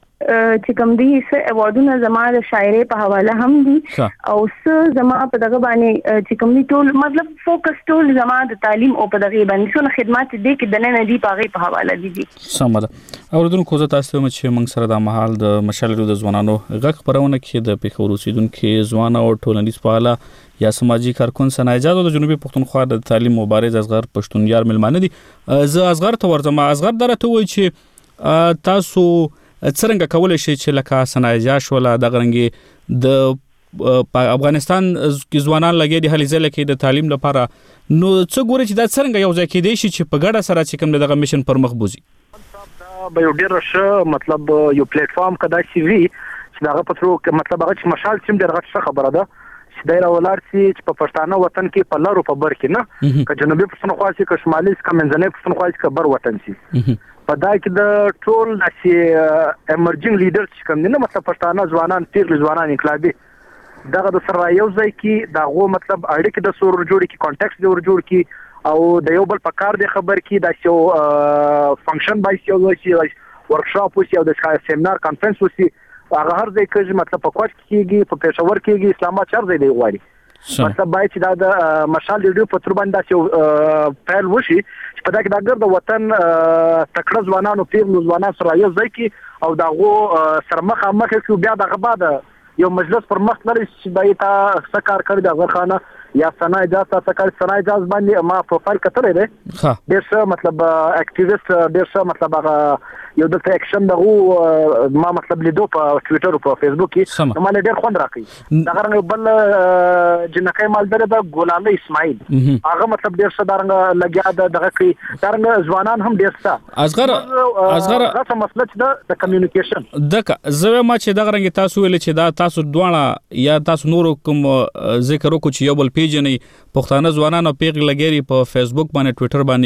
چې کوم دي س ایوارډونه زما د شاعري په حواله هم دي او س زما په دغه باندې چې کوم دي ټول مطلب فوکس ټول زما د تعلیم او په دغه باندې څونه خدمات دي کې د نه دي په هغه په حواله دي سمه ده اوردونکو زه تاسو ته چې موږ سره د محل د مشالرو د ځوانانو غږ خبرونه کې د پیښور اوسیدونکو ځوان او ټولنیز فعال یا سماجی کارکون سنایجاد د جنوبي پښتونخوا د تعلیم مبارز اصغر پښتون یار ملمانه دي زه اصغر ته ورځم اصغر درته وای چې تاسو څنګه کولای شئ چې لکه سنایجا شولا د غرنګي د افغانستان کې ځوانان لګي د هلي ځل کې د تعلیم لپاره نو څه ګوري چې دا څنګه یو ځای کې دی چې په ګډه سره چې کوم دغه میشن پر مخ بوزي به یو ډیر ښه مطلب یو پلیټ فارم کدا سی وی چې داغه پترو مطلب هغه چې مشال چې ډیر غټ خبره ده چې دایره ولار چې په پښتانه وطن کې په لارو په بر کې نه که جنوبي پښتونخوا چې که شمالي که منځنۍ پښتونخوا چې که بر وطن شي په دا کې د ټول داسې امرجنګ لیډر چې کوم دي نه مطلب پښتانه ځوانان پیغلي ځوانان انقلابي دغه د سره یو ځای کې دغه مطلب اړیکې د سور جوړ کی کانټیکټ دی ور جوړ کی او د یو بل په کار دی خبر کی دا یو فنکشن بای یو شي ورکشاپ وسی او د سیمینار کانفرنس وسی هغه هر ځای کې مطلب په کوټ کېږي په پېښور کېږي اسلام آباد چر ځای دی غواړي مطلب باید چې دا د مشال ډیو په تر باندې یو فعال وشي چې په دا کې د ګرد وطن تکړه ځوانانو پیغلو ځوانانو سره یو ځای کې او دغه سره مخ مخ کې بیا دغه بعد یو مجلس پر مخ لري چې باید تا سکار کړی د غرخانه یا سنا اجازه تا سکار سنا اجازه باندې ما پروفایل کتلې ده ډیر څه مطلب اکټیویست ډیر څه مطلب هغه یو د اکشن دغه ما مطلب لیدو په ټوئیټر او په فیسبوک کې نو مال ډیر خوند راکړي دا غرنګ بل جنکای مالدار د ګولاله اسماعیل هغه مطلب ډیر څه دارنګ لګیا د دغه کې دارنګ ځوانان هم ډیر څه اصغر اصغر هغه مسله چې د کمیونیکیشن دغه زه ما چې دغه رنګ تاسو ویل چې دا تاسو دوه یا تاسو نور کوم ذکر وکړو چې یو بل پیجنې پښتانه ځوانان او پیغ لګيري په فیسبوک باندې ټوئیټر باندې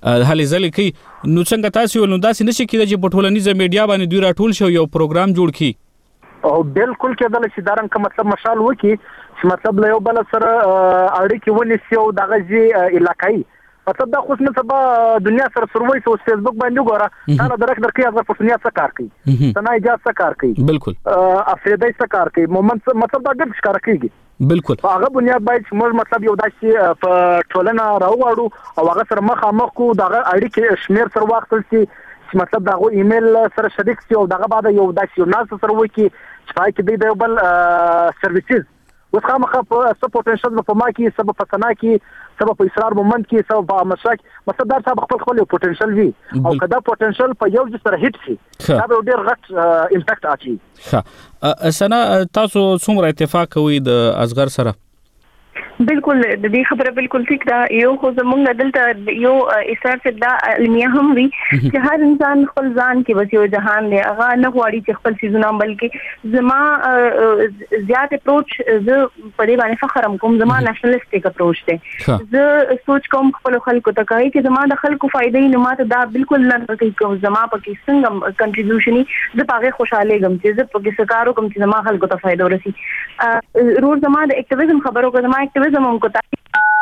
هلې ځلې کوي نو څنګه تاسو ول نو داسې نشي کېدای چې په ټولنیزه میډیا باندې دوی راټول شي یو پروګرام جوړ کړي او بالکل کېدل چې دا رنګ مطلب مشال وکي چې مطلب له یو بل سره اړیکې ونیسي او دغه ځي علاقايي مطلب دا خو څه سبا دنیا سره سروي او فیسبوک باندې ګوره دا درک درکې هغه په دنیا څخه کار کوي څنګه اجازه څخه کار کوي بالکل افریدای څخه کار کوي مومنت مطلب دا ډېر ښکار کوي بالکل هغه بنیاد باید موږ مطلب یو داسې په ټولنه راوړو او هغه سره مخامخ کو دغه اړیکې شمیر سره واخلل شي چې مطلب دغه ایمیل سره شریک شي او دغه بعد یو داسې یو ناس سره وکی چې پای کې دی بل سرویسز اوس خامخا په سب پوتنشل په ما کې سبب فتنا کې سبب په اصرار مومنت کې سبب په مشاک مطلب دا سبب خپل خپل پوتنشل وي او کدا پوتنشل په یو ځای سره هټ شي دا به ډېر غټ امپیکټ اچي ښه سنا تاسو څومره اتفاق کوئ د اصغر سره بالکل د دې خبره بالکل ټیک ده یو خو زمونږ دلته یو اثر څه دا علمیا هم وی چې هر انسان خپل ځان کې بس یو جهان دی هغه نه غواړي چې خپل سيزونه بلکې زما زیات اپروچ زه په دې باندې فخر کوم زما نېشنلیسټیک اپروچ دی زه سوچ کوم خپل خلکو ته کوي چې زما د خلکو فائدې نه ماته دا بالکل نه کوي کوم زما پکې څنګه کنټریبیوشن زه پاره خوشاله غم چې زه پکې سکارو کوم چې زما خلکو ته فائدہ ورسي روز زما د اکټیویزم خبرو کوم زما اکټیویزم زمون کو تا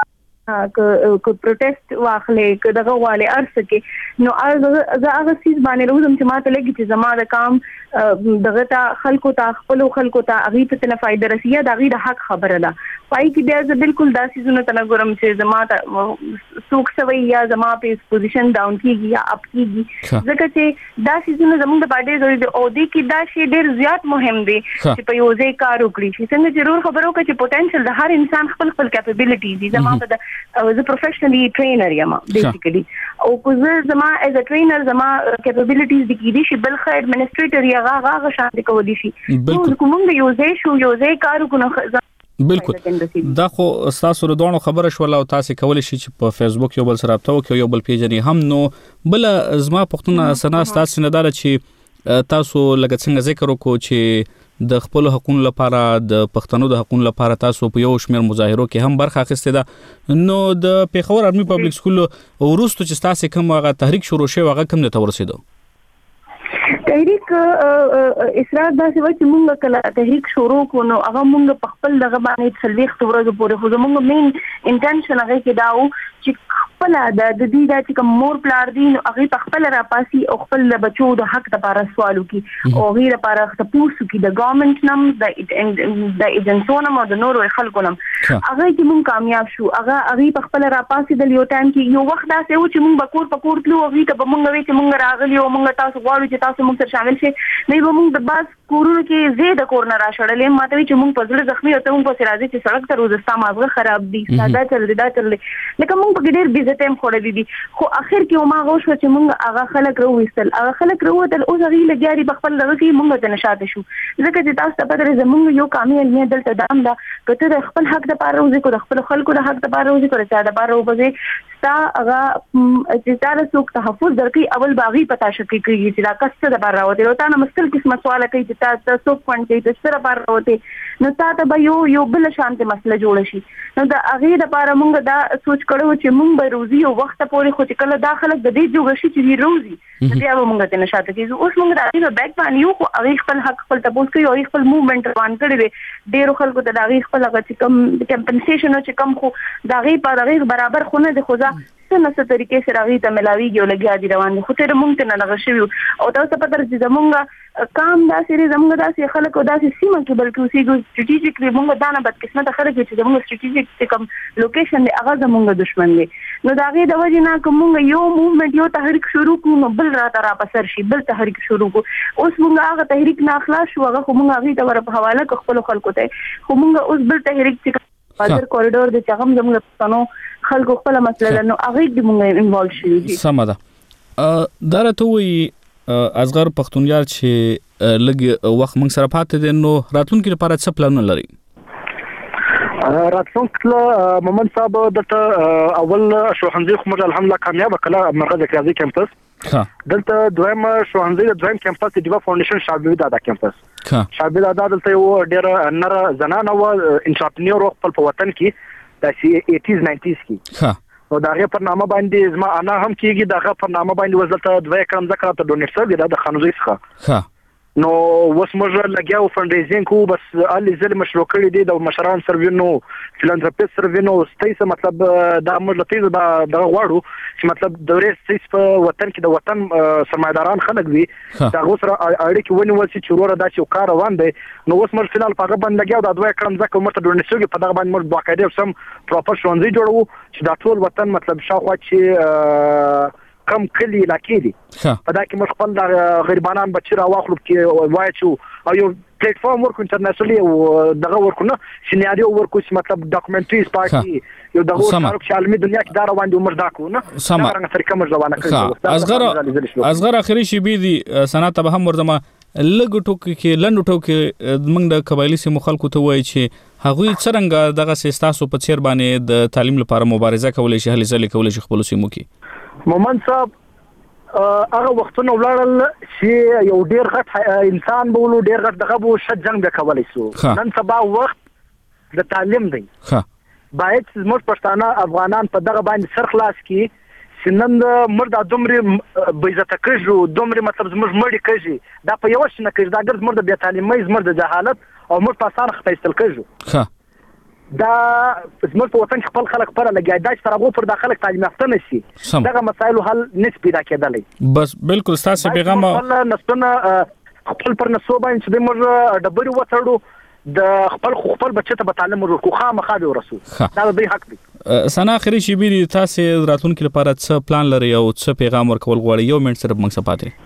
کو پروټیسټ واخلې که دغه والے ارسه کې نو زه هغه سیس باندې روزم چې ماته لګي چې زما د کام دغه تا خلکو ته خپل خلکو ته اغه ته نه فائدہ رسیه د اغه د حق خبره ده پای کې بیا زه بالکل داسې زونه تنه ګورم چې زما ته سوک سوي یا زما په پوزیشن ډاون کیږي یا اپ کیږي ځکه چې داسې زونه زموږ د باندې ضروري دی او دې کې دا شی ډېر زیات مهم دی چې په یو ځای کار وکړي چې څنګه ضرور خبرو کې چې پوتنشل د هر انسان خپل خپل کیپابیلیټي دي زما په زه پروفیشنلی ټرینر یم بیسیکلی او زه زما ایز ا ټرینر زما کیپابیلیټیز د کې دي چې بل خیر ایڈمنسټریټر یا هغه هغه شان کولی شي نو کوم یو ځای شو یو ځای کار وکړو بالکل دا خو تاسو له دوه خبره شو او تاسو کولای شئ چې په فیسبوک یو بل سره رابطه وکړئ یو بل پیجنې هم نو بل زما پښتون سنا تاسو نه داله چې تاسو لکه څنګه ذکر وکړو چې د خپل حقوقو لپاره د پښتنو د حقوقو لپاره تاسو په یو شمېر مظاهرو کې هم برخه اخیسته ده نو د پیښور ارمي پبلک سکول ورستو چې تاسو کوم هغه تحریک شروع شوی هغه کوم ته ورسېدو تحریک اصرار دا چې چې موږ کله تحریک شروع کړو نو هغه موږ په خپل دغه باندې څلويخت ورځې پورې خو موږ مین انټنشن هغه کې دا و چې خپل د دې د چې کوم مور پلار دي نو هغه په خپل را پاسي او خپل بچو د حق لپاره سوالو کې او غیر لپاره تاسو کې د ګورنمنت نم د د ایجنسونو او د نورو خلکو نم هغه کې موږ کامیاب شو هغه هغه په خپل را پاسي د یو ټایم کې یو وخت دا چې چې موږ بکور پکور تلو هغه ته به موږ وی چې موږ راغلی او موږ تاسو غواړو چې تاسو موږ سره شامل شئ نه به موږ د باز کورونو کې زیاده کور نه راشړلې ماته چې موږ په ځړ زخمي او ته موږ په راځي چې سړک ته روزستا مازغه خراب دي ساده چل دی دا چل دی لکه موږ په ډېر بیزه ټایم خوړې دي خو اخر کې ما غوښ چې موږ هغه خلک رويستل هغه خلک روتل او هغه لګیاري بخپل دغه کې موږ ته نشاته شو ځکه چې تاسو ته پته زموږ یو کامیاب نه دلته دام دا کته د خپل حق د پاره روزي کو د خپل خلکو د حق د پاره روزي کو د پاره روزي تا هغه چې تاسو څوک تحفظ درکې اول باغی پتا شکې کوي چې دا کسته د بار راوته او تا نه مشکل قسمه سوال کوي چې تاسو څوک پوینټ کوي چې سره بار راوته نو تا ته به یو یو بل شانته مسله جوړ شي نو دا هغه د بار مونږ دا سوچ کړو چې مونږ به روزي او وخت پورې خو چې کله داخله د دې جوړ شي چې روزي بیا به مونږ ته نشاته کیږي اوس مونږ د دې بیک باندې یو خو هغه خپل حق خپل تاسو کوي او خپل موومېنټ روان کړی دی ډیرو خلکو ته دا هغه خپل هغه چې کم کمپنسیشن او چې کم خو دا هغه په هغه برابر خو نه دی خو ځا څنګه څه طریقې سره هغه ته ملاويږي او لګیا دي روان دي خو ته مونږ ته نه لغشي او تاسو په تر چې زمونږ کام دا سری زمونږ داسې خلکو داسې سیمه کې بلکې اوسېږو سټریټیجیکلی مونږ دا نه بد قسمت خلک چې زمونږ سټریټیجیک کوم لوکیشن دی هغه زمونږ دشمن دی نو دا غي د وجه نه کوم یو موومېنټ یو تحریک شروع کړو نو بل را تر اپسر شي بل تحریک شروع کو اوس مونږ هغه تحریک نه اخلاص شو هغه مونږ هغه ته ور په حواله خپل خلکو ته خو مونږ اوس بل تحریک چې فادر کوریډور د چغم زموږ پښتنو خلکو خپل مسله نو هغه د مونږ انوالو شي سم ده دا راته وي اصغر پښتونیار چې لګي وخت موږ سره پاتې دي نو راتلونکي لپاره څه پلان لري راتلونکي مومن صاحب دته اول شوهنځي خو موږ الحمدلله کامیاب کړه مرغه ځکه کیمپس دلته دویم شوهنځي د دویم کیمپس د دیوا فاونډیشن شابه دادا کیمپس شابه دادا دلته یو ډیر نر زنانه او انټرپرینور خپل په وطن کې د ايټيز ناينټيز کې نو دا غي پر نامه باندې زما انا هم کیږي دا غي پر نامه باندې وزلته دوه کړم ځکه ته ډونیټ سوي د خانوزي څخه ها نو وس موږ لګیاو فنډریزینګ کو بس علي زل مشروع کړی دی د مشران سروینو فلانتروپیست سروینو ستایسه مطلب دا موږ لته دا د غواړو چې مطلب د ورې سیس په وطن کې د وطن سرمایداران خلک دي دا غوسره اړیکې ونیول چې چورور دا چې کار روان دی نو وس موږ فلال په غبن لګیاو دا دوه کړم ځکه مرته ډونیټ په دغه باندې موږ باقاعده سم پراپر شونځي جوړو چې دا ټول وطن مطلب شاوخوا چې کم کلی علاقې دي په دا کې موږ خپل د غریبانان بچی را واخلو کې وای چې او یو پلیټ فارم ورکو انټرنیشنلی او دغه ورکو نه سیناریو ورکو چې مطلب ډاکومنټریز پارټي یو دغه ورکو چې عالمي دنیا کې دا روان دي عمر دا کو نه څنګه طریقه موږ روانه کړو اصغر اصغر اخري شی بي دي سنت به هم ورزما لګ ټوک کې لند ټوک موږ د قبایلی سیمو خلکو ته وای چې هغوی څنګه دغه سیستاسو په چیر باندې د تعلیم لپاره مبارزه کولای شي هلي ځلې کولای شي خپل سیمو کې مومن صاحب هغه وختونه ولاړل چې یو ډیر غټ انسان بولو ډیر غټ دغه بو شت جنگ وکولای شو نن سبا وخت د تعلیم دی ها باید زموږ پښتانه افغانان په دغه باندې سر خلاص کی سنن مردا دومره بیزته کړو دومره مطلب زموږ مړی کړي دا په یو شنه کړي دا ګر زموږ د بیا تعلیمي زموږ د جهالت او موږ په اسانه خپل کړو ها دا زموږ په وطن خپل خلک پر لګای دا چې ترغو پر داخله تعلیم یافته نشي دغه مسایل حل نس پیدا کېدلې بس بالکل تاسو پیغام نسونه خپل پر نسو باندې چې موږ ډبري وڅړو د خپل خپل بچی ته تعلیم ورکو خامخا به ورسو دا د حق دی سنا اخري شی بي تاسو راتلونکو لپاره څه پلان لري او څه پیغام ورکول غواړي یو منټ سره موږ سپاتې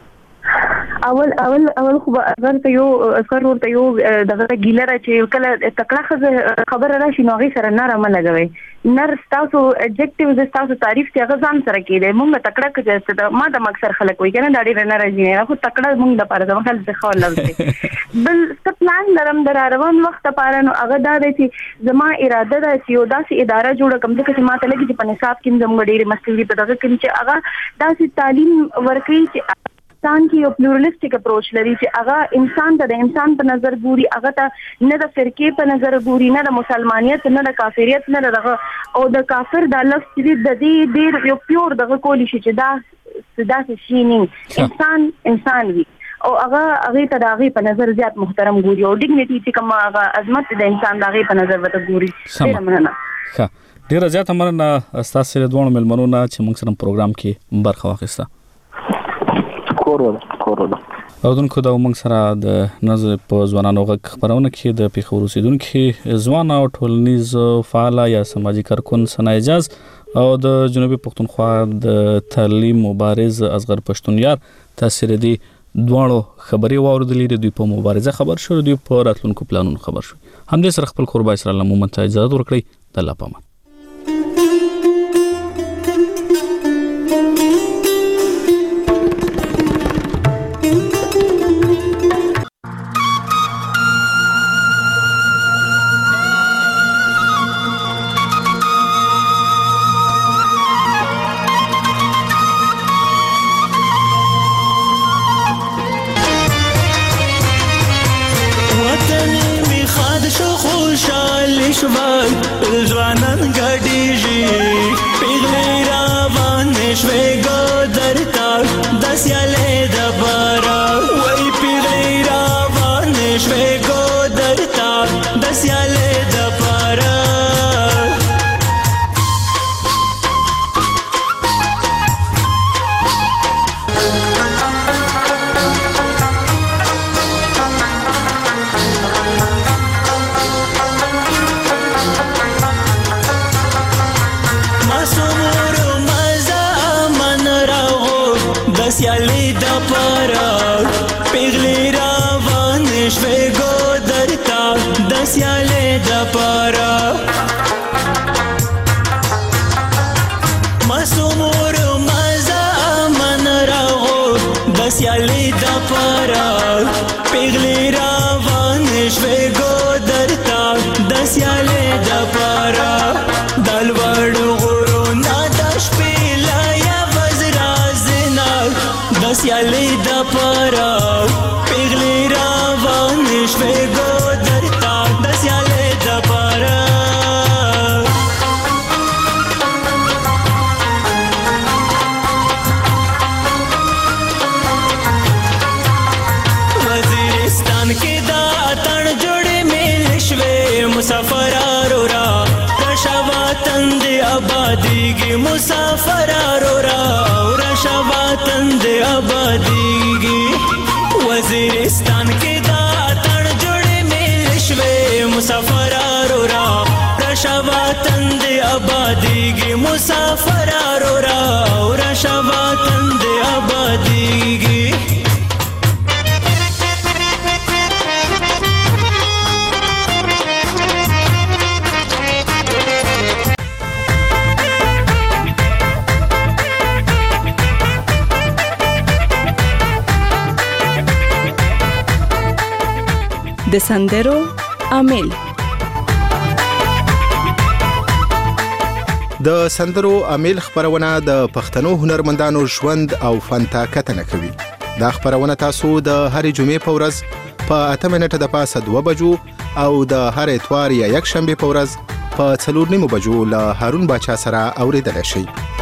اول اول اول خو اگر ته یو اثر ورته یو دغه ګیلره چې کله تکړه خبر راشي نو غي سره نرمه لګوي نر تاسو اډجکټیو تاسو تعریف ته غزان سره کېده مونږ تکړه کېږي ما د مکسر خلک وي کنه دا ډیر نه راځي نه خو تکړه مونږ د پاره ځم خل څه خو لږ بل څه پلان لرم در روان وخت پاره نو هغه دا دی چې زما اراده ده چې یو داسې اداره جوړه کوم چې ما ته لګي چې په نصاب کې زموږ ډیر مسلې په دغه کې چې هغه داسې تعلیم ورکړي چې انسان کې یو پلورالستیک اپروچ لري چې هغه انسان ته د انسان په نظر ګوري هغه ته نه د فرقې په نظر ګوري نه د مسلمانیت نه د کافریت نه دغه او د کافر د لفظ چې د دې ډیر یو پیور دغه کولی شي چې دا داسې شي نه انسان انسان وي او هغه هغه ته د هغه په نظر زیات محترم ګوري او ډیګنیټي چې کوم هغه عظمت د انسان د هغه په نظر وته ګوري ډیر مننه ښه ډیر زیات مننه تاسو له دوه ملمنو نه چې موږ سره پروګرام کې برخه واخیسته کورونه کورونه او دونکو دا موږ سره د نظر په ځوانانو غږ خبرونه کې د پیښور اوسیدونکو ځوان او ټولنیز فعال یا سماجی کارکون سنا اجاز او د جنوبي پښتونخوا د تعلیم مبارز اصغر پښتونیار تاثیر دي دواړو خبري واوردلې دوی په مبارزه خبر شو دوی په راتلونکو پلانونو خبر شو هم دې سره خپل قربای سره لمومن ته اجازه ورکړي د الله پامان ځوانان ګډیږي پیغلې روانې شوې ګودر ته د سیالۍ دپاره وایي پیغلې روانې شوې ګودر ته د سیالۍ دپاره سیالي د پاره پیغلې روانې شوې ګودر ته د سیالۍ د پاره معصوم ور مزه من راغو د سیالي د پاره پیغلې روانې شوې ګودر ته د سیالۍ د پاره د لوړو غرونو د شپې لایا سیالي د پاره پیغلې روانې شوې ګودر ته د سیالۍ د پاره مسافر رورا اور شواتن دے آبادیگی وزیرستان کے داتن جڑے میل شوے مسافر رورا رشواتن دے آبادیگی مسافر رورا اور شواتن دے آبادیگی د سندرو عامل. د سندرو عامل خبرونه د پښتنو هنرمندانو ژوند او فن ته کتنه کوي. دا خبرونه تاسو د هرې جمعې په ورځ په اته منټه د پاسه دوه بجو او د هر اتوار یا یک شنبه په ورځ په څلور نیمو بجو له هارون باچا سره اوریدل شي.